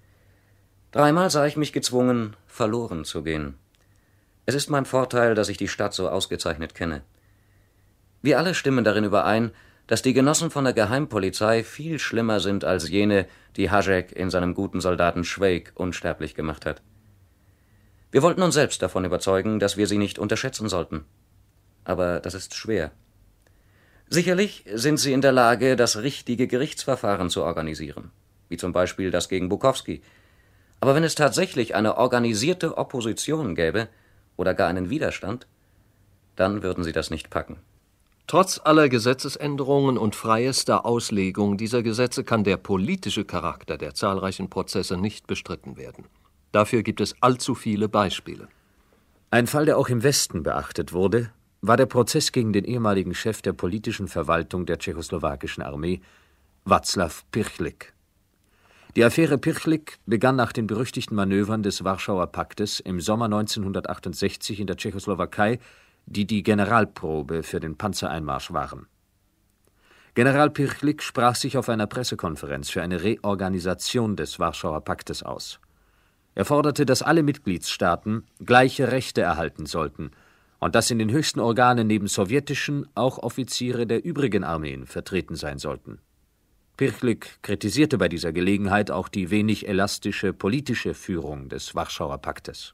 3-mal sah ich mich gezwungen, verloren zu gehen. Es ist mein Vorteil, dass ich die Stadt so ausgezeichnet kenne. Wir alle stimmen darin überein, dass die Genossen von der Geheimpolizei viel schlimmer sind als jene, die Hašek in seinem guten Soldaten Švejk unsterblich gemacht hat. Wir wollten uns selbst davon überzeugen, dass wir sie nicht unterschätzen sollten. Aber das ist schwer. Sicherlich sind sie in der Lage, das richtige Gerichtsverfahren zu organisieren, wie zum Beispiel das gegen Bukowski. Aber wenn es tatsächlich eine organisierte Opposition gäbe oder gar einen Widerstand, dann würden sie das nicht packen. Trotz aller Gesetzesänderungen und freiester Auslegung dieser Gesetze kann der politische Charakter der zahlreichen Prozesse nicht bestritten werden. Dafür gibt es allzu viele Beispiele. Ein Fall, der auch im Westen beachtet wurde, war der Prozess gegen den ehemaligen Chef der politischen Verwaltung der tschechoslowakischen Armee, Václav Pirchlik. Die Affäre Pirchlik begann nach den berüchtigten Manövern des Warschauer Paktes im Sommer 1968 in der Tschechoslowakei, die die Generalprobe für den Panzereinmarsch waren. General Pirchlik sprach sich auf einer Pressekonferenz für eine Reorganisation des Warschauer Paktes aus. Er forderte, dass alle Mitgliedsstaaten gleiche Rechte erhalten sollten und dass in den höchsten Organen neben sowjetischen auch Offiziere der übrigen Armeen vertreten sein sollten. Pirchlik kritisierte bei dieser Gelegenheit auch die wenig elastische politische Führung des Warschauer Paktes.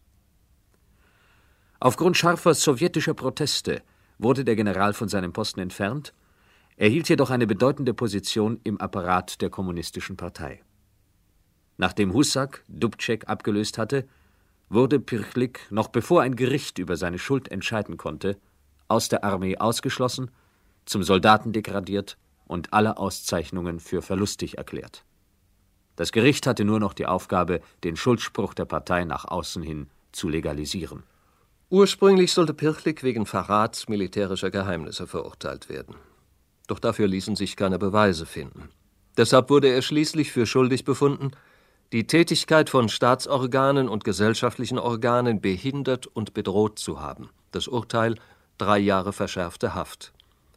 Aufgrund scharfer sowjetischer Proteste wurde der General von seinem Posten entfernt, erhielt jedoch eine bedeutende Position im Apparat der Kommunistischen Partei. Nachdem Husak Dubček abgelöst hatte, wurde Pirchlik, noch bevor ein Gericht über seine Schuld entscheiden konnte, aus der Armee ausgeschlossen, zum Soldaten degradiert und alle Auszeichnungen für verlustig erklärt. Das Gericht hatte nur noch die Aufgabe, den Schuldspruch der Partei nach außen hin zu legalisieren. Ursprünglich sollte Pirchlik wegen Verrats militärischer Geheimnisse verurteilt werden. Doch dafür ließen sich keine Beweise finden. Deshalb wurde er schließlich für schuldig befunden, die Tätigkeit von Staatsorganen und gesellschaftlichen Organen behindert und bedroht zu haben. Das Urteil: 3 Jahre verschärfte Haft.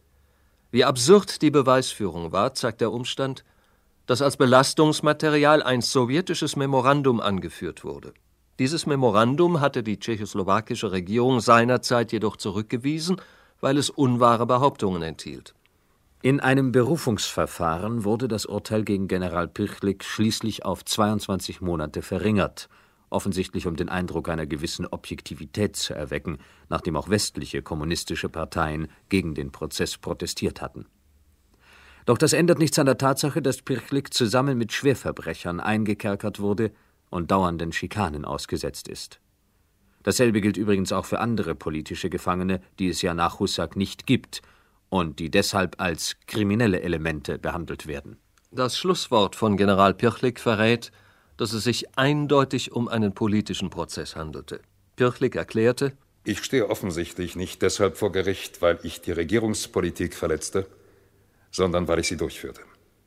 Wie absurd die Beweisführung war, zeigt der Umstand, dass als Belastungsmaterial ein sowjetisches Memorandum angeführt wurde. Dieses Memorandum hatte die tschechoslowakische Regierung seinerzeit jedoch zurückgewiesen, weil es unwahre Behauptungen enthielt. In einem Berufungsverfahren wurde das Urteil gegen General Pirchlik schließlich auf 22 Monate verringert, offensichtlich um den Eindruck einer gewissen Objektivität zu erwecken, nachdem auch westliche kommunistische Parteien gegen den Prozess protestiert hatten. Doch das ändert nichts an der Tatsache, dass Pirchlik zusammen mit Schwerverbrechern eingekerkert wurde und dauernden Schikanen ausgesetzt ist. Dasselbe gilt übrigens auch für andere politische Gefangene, die es ja nach Husák nicht gibt und die deshalb als kriminelle Elemente behandelt werden. Das Schlusswort von General Pirchlik verrät, dass es sich eindeutig um einen politischen Prozess handelte. Pirchlik erklärte: Ich stehe offensichtlich nicht deshalb vor Gericht, weil ich die Regierungspolitik verletzte, sondern weil ich sie durchführte.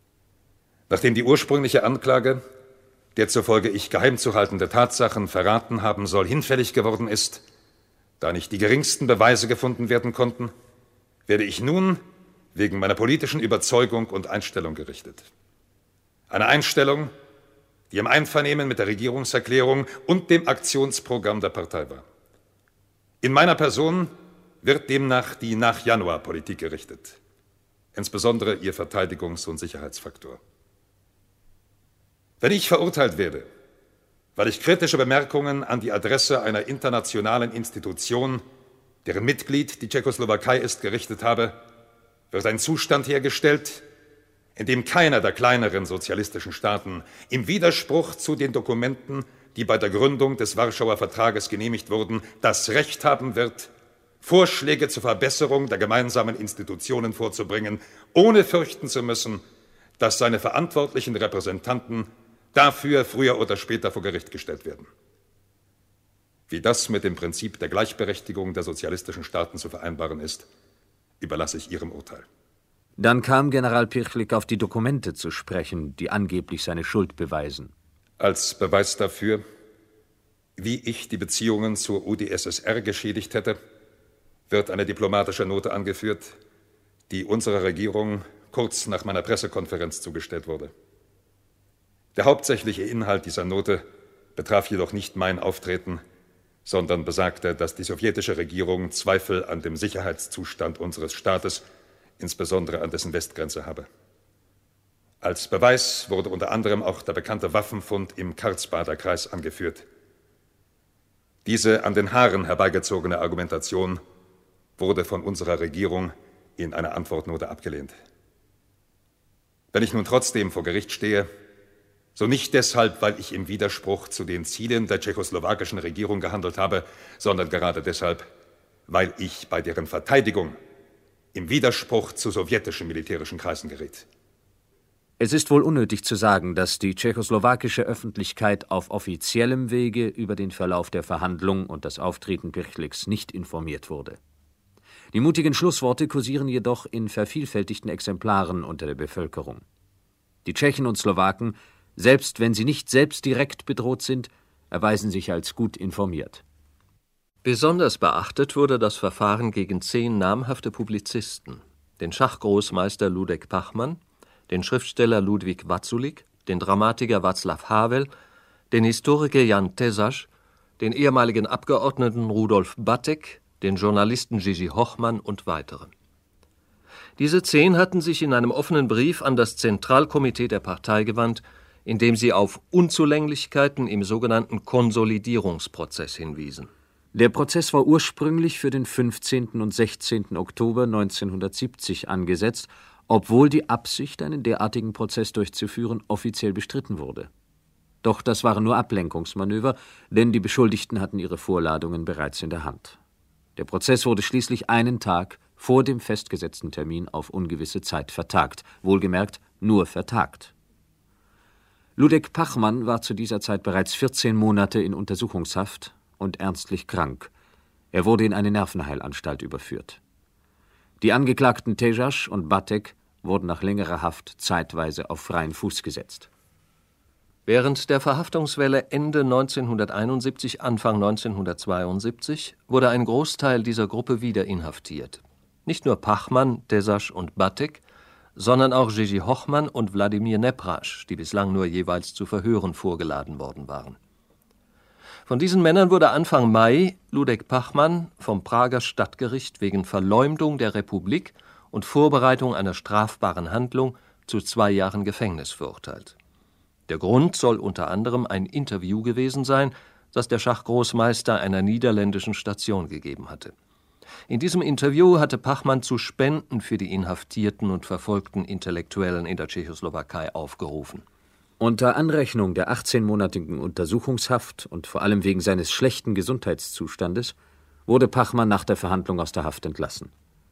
Nachdem die ursprüngliche Anklage, der zufolge ich geheim zu haltende Tatsachen verraten haben soll, hinfällig geworden ist, da nicht die geringsten Beweise gefunden werden konnten, werde ich nun wegen meiner politischen Überzeugung und Einstellung gerichtet. Eine Einstellung, die im Einvernehmen mit der Regierungserklärung und dem Aktionsprogramm der Partei war. In meiner Person wird demnach die Nach-Januar-Politik gerichtet, insbesondere ihr Verteidigungs- und Sicherheitsfaktor. Wenn ich verurteilt werde, weil ich kritische Bemerkungen an die Adresse einer internationalen Institution, deren Mitglied die Tschechoslowakei ist, gerichtet habe, wird ein Zustand hergestellt, in dem keiner der kleineren sozialistischen Staaten im Widerspruch zu den Dokumenten, die bei der Gründung des Warschauer Vertrages genehmigt wurden, das Recht haben wird, Vorschläge zur Verbesserung der gemeinsamen Institutionen vorzubringen, ohne fürchten zu müssen, dass seine verantwortlichen Repräsentanten dafür früher oder später vor Gericht gestellt werden. Wie das mit dem Prinzip der Gleichberechtigung der sozialistischen Staaten zu vereinbaren ist, überlasse ich Ihrem Urteil. Dann kam General Pirchlik auf die Dokumente zu sprechen, die angeblich seine Schuld beweisen. Als Beweis dafür, wie ich die Beziehungen zur UdSSR geschädigt hätte, wird eine diplomatische Note angeführt, die unserer Regierung kurz nach meiner Pressekonferenz zugestellt wurde. Der hauptsächliche Inhalt dieser Note betraf jedoch nicht mein Auftreten, sondern besagte, dass die sowjetische Regierung Zweifel an dem Sicherheitszustand unseres Staates, insbesondere an dessen Westgrenze, habe. Als Beweis wurde unter anderem auch der bekannte Waffenfund im Karlsbader Kreis angeführt. Diese an den Haaren herbeigezogene Argumentation wurde von unserer Regierung in einer Antwortnote abgelehnt. Wenn ich nun trotzdem vor Gericht stehe, so nicht deshalb, weil ich im Widerspruch zu den Zielen der tschechoslowakischen Regierung gehandelt habe, sondern gerade deshalb, weil ich bei deren Verteidigung im Widerspruch zu sowjetischen militärischen Kreisen geriet. Es ist wohl unnötig zu sagen, dass die tschechoslowakische Öffentlichkeit auf offiziellem Wege über den Verlauf der Verhandlung und das Auftreten Pirchliks nicht informiert wurde. Die mutigen Schlussworte kursieren jedoch in vervielfältigten Exemplaren unter der Bevölkerung. Die Tschechen und Slowaken, selbst wenn sie nicht selbst direkt bedroht sind, erweisen sich als gut informiert. Besonders beachtet wurde das Verfahren gegen 10 namhafte Publizisten: den Schachgroßmeister Ludek Pachmann, den Schriftsteller Ludwik Wazulik, den Dramatiker Václav Havel, den Historiker Jan Tesaš, den ehemaligen Abgeordneten Rudolf Battek, den Journalisten Gigi Hochmann und weitere. Diese 10 hatten sich in einem offenen Brief an das Zentralkomitee der Partei gewandt, in dem sie auf Unzulänglichkeiten im sogenannten Konsolidierungsprozess hinwiesen. Der Prozess war ursprünglich für den 15. und 16. Oktober 1970 angesetzt, obwohl die Absicht, einen derartigen Prozess durchzuführen, offiziell bestritten wurde. Doch das waren nur Ablenkungsmanöver, denn die Beschuldigten hatten ihre Vorladungen bereits in der Hand. Der Prozess wurde schließlich einen Tag vor dem festgesetzten Termin auf ungewisse Zeit vertagt, wohlgemerkt nur vertagt. Ludek Pachmann war zu dieser Zeit bereits 14 Monate in Untersuchungshaft und ernstlich krank. Er wurde in eine Nervenheilanstalt überführt. Die Angeklagten Tejas und Batek wurden nach längerer Haft zeitweise auf freien Fuß gesetzt. Während der Verhaftungswelle Ende 1971, Anfang 1972 wurde ein Großteil dieser Gruppe wieder inhaftiert. Nicht nur Pachmann, Tejas und Batek, sondern auch Gigi Hochmann und Wladimir Neprasch, die bislang nur jeweils zu Verhören vorgeladen worden waren. Von diesen Männern wurde Anfang Mai Ludek Pachmann vom Prager Stadtgericht wegen Verleumdung der Republik und Vorbereitung einer strafbaren Handlung zu 2 Jahren Gefängnis verurteilt. Der Grund soll unter anderem ein Interview gewesen sein, das der Schachgroßmeister einer niederländischen Station gegeben hatte. In diesem Interview hatte Pachmann zu Spenden für die inhaftierten und verfolgten Intellektuellen in der Tschechoslowakei aufgerufen. Unter Anrechnung der 18-monatigen Untersuchungshaft und vor allem wegen seines schlechten Gesundheitszustandes wurde Pachmann nach der Verhandlung aus der Haft entlassen.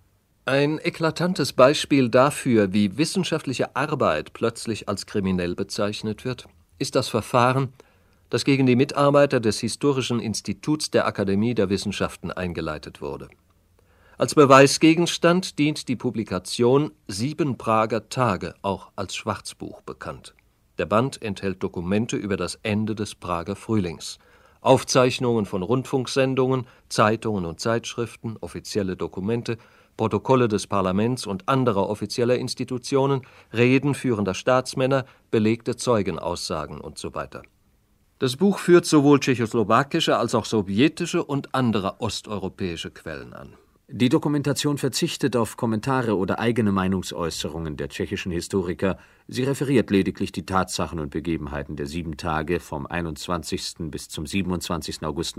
Ein eklatantes Beispiel dafür, wie wissenschaftliche Arbeit plötzlich als kriminell bezeichnet wird, ist das Verfahren, das gegen die Mitarbeiter des Historischen Instituts der Akademie der Wissenschaften eingeleitet wurde. Als Beweisgegenstand dient die Publikation 7 Prager Tage, auch als Schwarzbuch bekannt. Der Band enthält Dokumente über das Ende des Prager Frühlings, Aufzeichnungen von Rundfunksendungen, Zeitungen und Zeitschriften, offizielle Dokumente, Protokolle des Parlaments und anderer offizieller Institutionen, Reden führender Staatsmänner, belegte Zeugenaussagen usw. Das Buch führt sowohl tschechoslowakische als auch sowjetische und andere osteuropäische Quellen an. Die Dokumentation verzichtet auf Kommentare oder eigene Meinungsäußerungen der tschechischen Historiker. Sie referiert lediglich die Tatsachen und Begebenheiten der 7 Tage vom 21. bis zum 27. August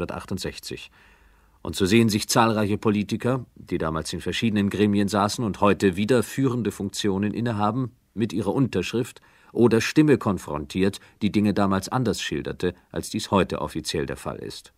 1968. Und so sehen sich zahlreiche Politiker, die damals in verschiedenen Gremien saßen und heute wieder führende Funktionen innehaben, mit ihrer Unterschrift oder Stimme konfrontiert, die Dinge damals anders schilderte, als dies heute offiziell der Fall ist.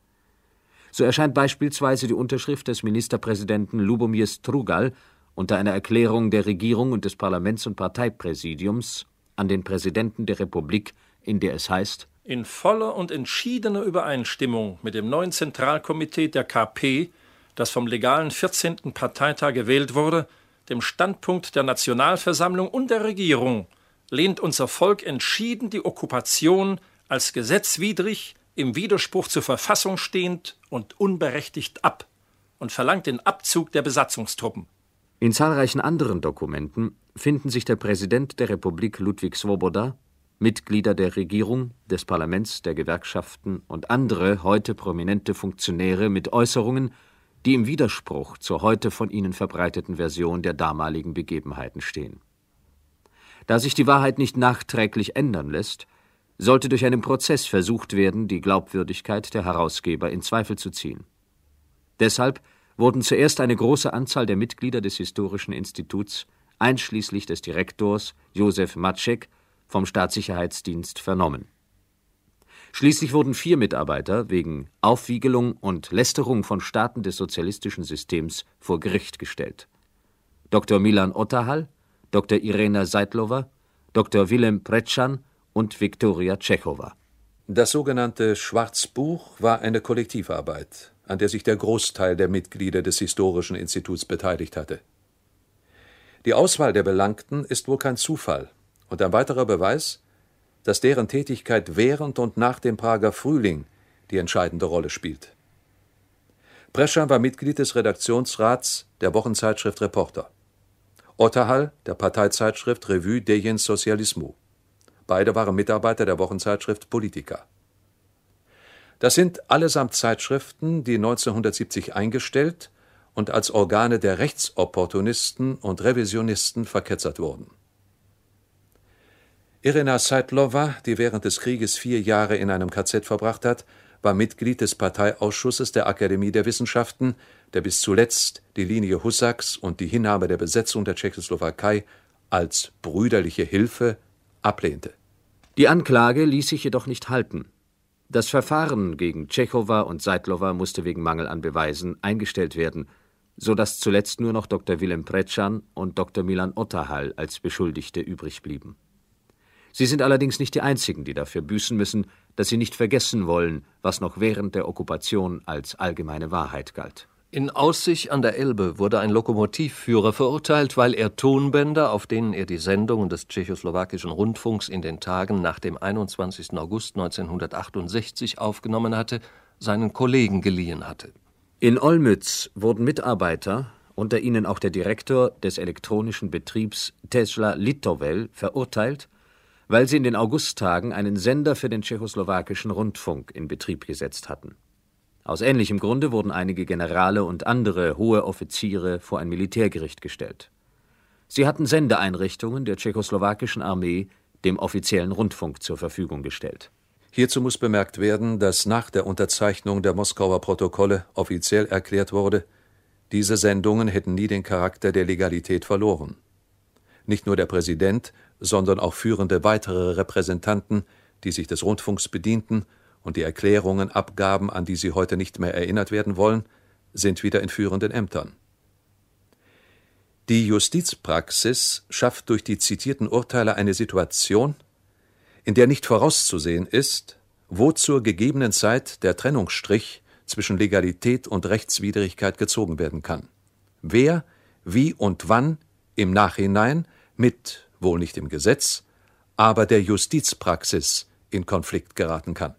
So erscheint beispielsweise die Unterschrift des Ministerpräsidenten Lubomir Strugal unter einer Erklärung der Regierung und des Parlaments- und Parteipräsidiums an den Präsidenten der Republik, in der es heißt: In voller und entschiedener Übereinstimmung mit dem neuen Zentralkomitee der KP, das vom legalen 14. Parteitag gewählt wurde, dem Standpunkt der Nationalversammlung und der Regierung, lehnt unser Volk entschieden die Okkupation als gesetzwidrig, im Widerspruch zur Verfassung stehend und unberechtigt ab und verlangt den Abzug der Besatzungstruppen. In zahlreichen anderen Dokumenten finden sich der Präsident der Republik Ludvík Svoboda, Mitglieder der Regierung, des Parlaments, der Gewerkschaften und andere heute prominente Funktionäre mit Äußerungen, die im Widerspruch zur heute von ihnen verbreiteten Version der damaligen Begebenheiten stehen. Da sich die Wahrheit nicht nachträglich ändern lässt, sollte durch einen Prozess versucht werden, die Glaubwürdigkeit der Herausgeber in Zweifel zu ziehen. Deshalb wurden zuerst eine große Anzahl der Mitglieder des Historischen Instituts, einschließlich des Direktors Josef Maček, vom Staatssicherheitsdienst vernommen. Schließlich wurden 4 Mitarbeiter wegen Aufwiegelung und Lästerung von Staaten des sozialistischen Systems vor Gericht gestellt. Dr. Milan Otahal, Dr. Irena Seitlova, Dr. Willem Pretschan und Viktoria Tschechowa. Das sogenannte Schwarzbuch war eine Kollektivarbeit, an der sich der Großteil der Mitglieder des Historischen Instituts beteiligt hatte. Die Auswahl der Belangten ist wohl kein Zufall und ein weiterer Beweis, dass deren Tätigkeit während und nach dem Prager Frühling die entscheidende Rolle spielt. Pretschan war Mitglied des Redaktionsrats der Wochenzeitschrift Reporter. Otahal der Parteizeitschrift Revue Dejen Socialismu. Beide waren Mitarbeiter der Wochenzeitschrift Politika. Das sind allesamt Zeitschriften, die 1970 eingestellt und als Organe der Rechtsopportunisten und Revisionisten verketzert wurden. Irena Seitlova, die während des Krieges 4 Jahre in einem KZ verbracht hat, war Mitglied des Parteiausschusses der Akademie der Wissenschaften, der bis zuletzt die Linie Husaks und die Hinnahme der Besetzung der Tschechoslowakei als brüderliche Hilfe ablehnte. Die Anklage ließ sich jedoch nicht halten. Das Verfahren gegen Tschechowa und Seitlova musste wegen Mangel an Beweisen eingestellt werden, so dass zuletzt nur noch Dr. Willem Pretschan und Dr. Milan Otterhall als Beschuldigte übrig blieben. Sie sind allerdings nicht die einzigen, die dafür büßen müssen, dass sie nicht vergessen wollen, was noch während der Okkupation als allgemeine Wahrheit galt. In Aussig an der Elbe wurde ein Lokomotivführer verurteilt, weil er Tonbänder, auf denen er die Sendungen des tschechoslowakischen Rundfunks in den Tagen nach dem 21. August 1968 aufgenommen hatte, seinen Kollegen geliehen hatte. In Olmütz wurden Mitarbeiter, unter ihnen auch der Direktor des elektronischen Betriebs Tesla Litovel, verurteilt, weil sie in den Augusttagen einen Sender für den tschechoslowakischen Rundfunk in Betrieb gesetzt hatten. Aus ähnlichem Grunde wurden einige Generale und andere hohe Offiziere vor ein Militärgericht gestellt. Sie hatten Sendeeinrichtungen der tschechoslowakischen Armee dem offiziellen Rundfunk zur Verfügung gestellt. Hierzu muss bemerkt werden, dass nach der Unterzeichnung der Moskauer Protokolle offiziell erklärt wurde, diese Sendungen hätten nie den Charakter der Legalität verloren. Nicht nur der Präsident, sondern auch führende weitere Repräsentanten, die sich des Rundfunks bedienten und die Erklärungen abgaben, an die sie heute nicht mehr erinnert werden wollen, sind wieder in führenden Ämtern. Die Justizpraxis schafft durch die zitierten Urteile eine Situation, in der nicht vorauszusehen ist, wo zur gegebenen Zeit der Trennungsstrich zwischen Legalität und Rechtswidrigkeit gezogen werden kann. Wer, wie und wann im Nachhinein mit, wohl nicht im Gesetz, aber der Justizpraxis in Konflikt geraten kann.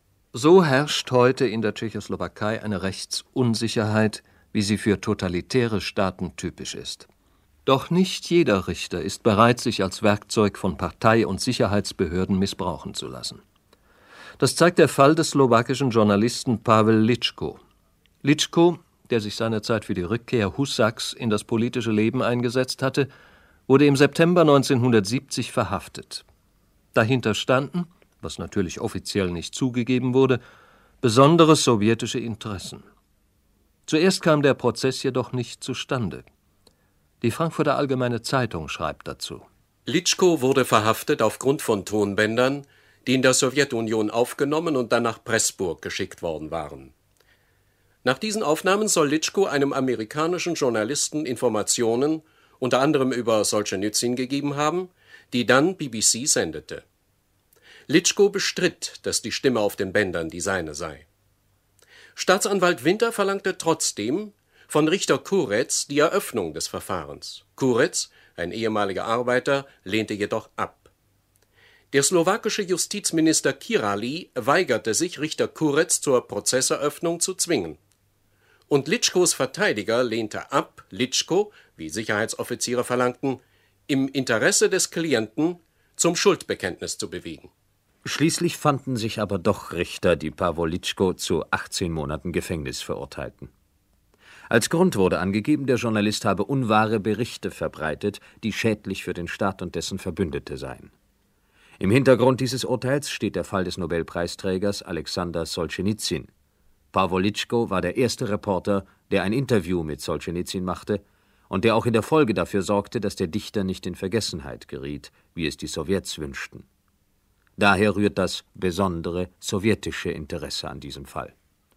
So herrscht heute in der Tschechoslowakei eine Rechtsunsicherheit, wie sie für totalitäre Staaten typisch ist. Doch nicht jeder Richter ist bereit, sich als Werkzeug von Partei- und Sicherheitsbehörden missbrauchen zu lassen. Das zeigt der Fall des slowakischen Journalisten Pavel Litschko. Litschko, der sich seinerzeit für die Rückkehr Husaks in das politische Leben eingesetzt hatte, wurde im September 1970 verhaftet. Dahinter standen, was natürlich offiziell nicht zugegeben wurde, besondere sowjetische Interessen. Zuerst kam der Prozess jedoch nicht zustande. Die Frankfurter Allgemeine Zeitung schreibt dazu: Litschko wurde verhaftet aufgrund von Tonbändern, die in der Sowjetunion aufgenommen und dann nach Pressburg geschickt worden waren. Nach diesen Aufnahmen soll Litschko einem amerikanischen Journalisten Informationen, unter anderem über Solschenizyn, gegeben haben, die dann BBC sendete. Litschko bestritt, dass die Stimme auf den Bändern die seine sei. Staatsanwalt Winter verlangte trotzdem von Richter Kuretz die Eröffnung des Verfahrens. Kuretz, ein ehemaliger Arbeiter, lehnte jedoch ab. Der slowakische Justizminister Kirali weigerte sich, Richter Kuretz zur Prozesseröffnung zu zwingen. Und Litschkos Verteidiger lehnte ab, Litschko, wie Sicherheitsoffiziere verlangten, im Interesse des Klienten zum Schuldbekenntnis zu bewegen. Schließlich fanden sich aber doch Richter, die Pawel Litschko zu 18 Monaten Gefängnis verurteilten. Als Grund wurde angegeben, der Journalist habe unwahre Berichte verbreitet, die schädlich für den Staat und dessen Verbündete seien. Im Hintergrund dieses Urteils steht der Fall des Nobelpreisträgers Alexander Solschenizyn. Pawel Litschko war der erste Reporter, der ein Interview mit Solschenizyn machte und der auch in der Folge dafür sorgte, dass der Dichter nicht in Vergessenheit geriet, wie es die Sowjets wünschten. Daher rührt das besondere sowjetische Interesse an diesem Fall.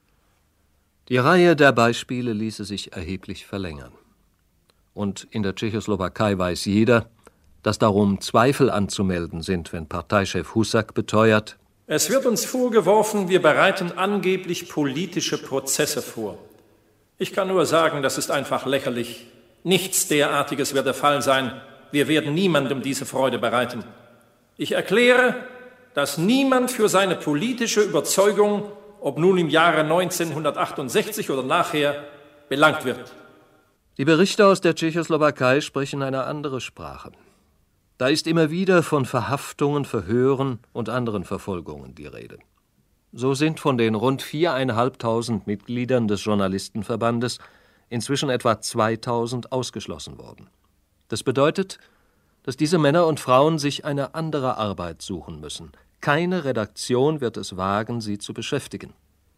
Die Reihe der Beispiele ließe sich erheblich verlängern. Und in der Tschechoslowakei weiß jeder, dass darum Zweifel anzumelden sind, wenn Parteichef Husak beteuert: Es wird uns vorgeworfen, wir bereiten angeblich politische Prozesse vor. Ich kann nur sagen, das ist einfach lächerlich. Nichts derartiges wird der Fall sein. Wir werden niemandem diese Freude bereiten. Ich erkläre, dass niemand für seine politische Überzeugung, ob nun im Jahre 1968 oder nachher, belangt wird. Die Berichte aus der Tschechoslowakei sprechen eine andere Sprache. Da ist immer wieder von Verhaftungen, Verhören und anderen Verfolgungen die Rede. So sind von den rund 4.500 Mitgliedern des Journalistenverbandes inzwischen etwa 2.000 ausgeschlossen worden. Das bedeutet, dass diese Männer und Frauen sich eine andere Arbeit suchen müssen. Keine Redaktion wird es wagen, sie zu beschäftigen.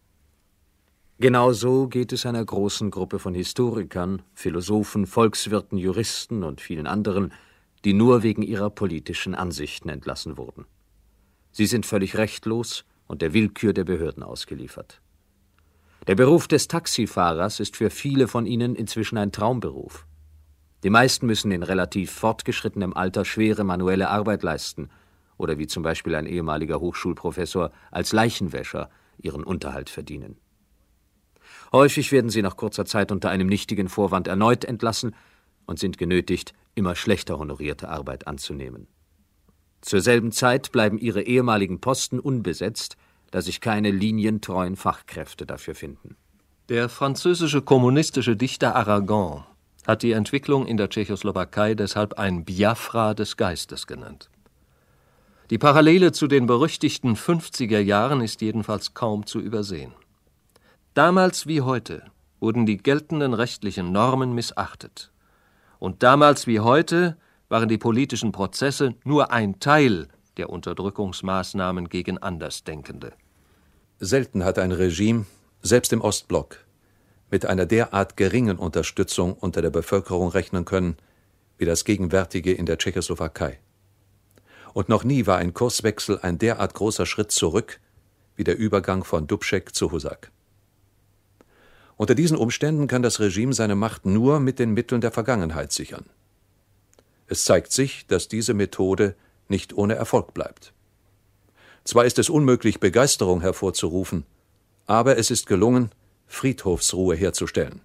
Genauso geht es einer großen Gruppe von Historikern, Philosophen, Volkswirten, Juristen und vielen anderen, die nur wegen ihrer politischen Ansichten entlassen wurden. Sie sind völlig rechtlos und der Willkür der Behörden ausgeliefert. Der Beruf des Taxifahrers ist für viele von ihnen inzwischen ein Traumberuf. Die meisten müssen in relativ fortgeschrittenem Alter schwere manuelle Arbeit leisten oder wie zum Beispiel ein ehemaliger Hochschulprofessor als Leichenwäscher ihren Unterhalt verdienen. Häufig werden sie nach kurzer Zeit unter einem nichtigen Vorwand erneut entlassen und sind genötigt, immer schlechter honorierte Arbeit anzunehmen. Zur selben Zeit bleiben ihre ehemaligen Posten unbesetzt, da sich keine linientreuen Fachkräfte dafür finden. Der französische kommunistische Dichter Aragon hat die Entwicklung in der Tschechoslowakei deshalb ein Biafra des Geistes genannt. Die Parallele zu den berüchtigten 50er Jahren ist jedenfalls kaum zu übersehen. Damals wie heute wurden die geltenden rechtlichen Normen missachtet. Und damals wie heute waren die politischen Prozesse nur ein Teil der Unterdrückungsmaßnahmen gegen Andersdenkende. Selten hat ein Regime, selbst im Ostblock, mit einer derart geringen Unterstützung unter der Bevölkerung rechnen können, wie das gegenwärtige in der Tschechoslowakei. Und noch nie war ein Kurswechsel ein derart großer Schritt zurück, wie der Übergang von Dubček zu Husak. Unter diesen Umständen kann das Regime seine Macht nur mit den Mitteln der Vergangenheit sichern. Es zeigt sich, dass diese Methode nicht ohne Erfolg bleibt. Zwar ist es unmöglich, Begeisterung hervorzurufen, aber es ist gelungen, Friedhofsruhe herzustellen.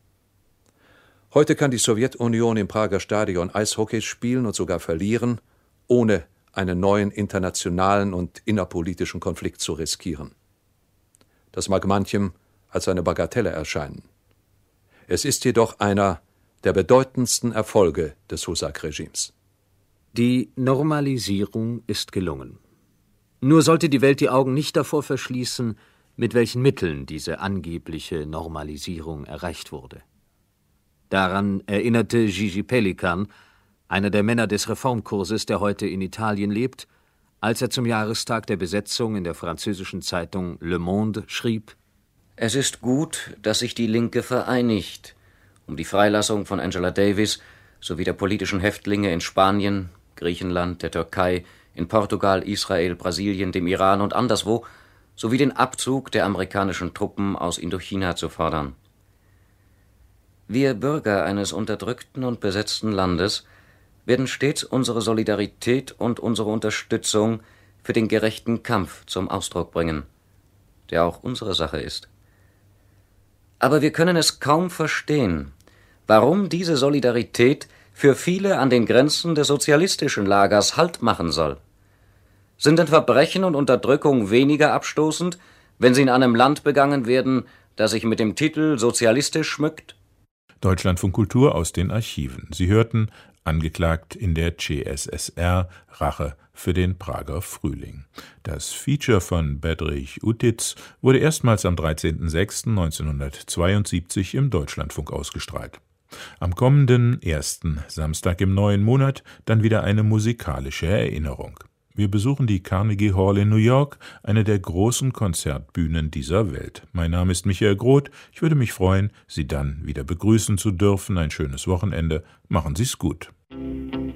Heute kann die Sowjetunion im Prager Stadion Eishockey spielen und sogar verlieren, ohne einen neuen internationalen und innerpolitischen Konflikt zu riskieren. Das mag manchem als eine Bagatelle erscheinen. Es ist jedoch einer der bedeutendsten Erfolge des Husak-Regimes. Die Normalisierung ist gelungen. Nur sollte die Welt die Augen nicht davor verschließen, mit welchen Mitteln diese angebliche Normalisierung erreicht wurde. Daran erinnerte Gigi Pelikan, einer der Männer des Reformkurses, der heute in Italien lebt, als er zum Jahrestag der Besetzung in der französischen Zeitung Le Monde schrieb: Es ist gut, dass sich die Linke vereinigt, um die Freilassung von Angela Davis sowie der politischen Häftlinge in Spanien, Griechenland, der Türkei, in Portugal, Israel, Brasilien, dem Iran und anderswo, sowie den Abzug der amerikanischen Truppen aus Indochina zu fordern. Wir Bürger eines unterdrückten und besetzten Landes werden stets unsere Solidarität und unsere Unterstützung für den gerechten Kampf zum Ausdruck bringen, der auch unsere Sache ist. Aber wir können es kaum verstehen, warum diese Solidarität für viele an den Grenzen des sozialistischen Lagers Halt machen soll. Sind denn Verbrechen und Unterdrückung weniger abstoßend, wenn sie in einem Land begangen werden, das sich mit dem Titel sozialistisch schmückt? Deutschlandfunk Kultur aus den Archiven. Sie hörten Angeklagt in der CSSR, Rache für den Prager Frühling. Das Feature von Bedřich Utic wurde erstmals am 13.06.1972 im Deutschlandfunk ausgestrahlt. Am kommenden 1. Samstag im neuen Monat dann wieder eine musikalische Erinnerung. Wir besuchen die Carnegie Hall in New York, eine der großen Konzertbühnen dieser Welt. Mein Name ist Michael Groth. Ich würde mich freuen, Sie dann wieder begrüßen zu dürfen. Ein schönes Wochenende. Machen Sie's gut.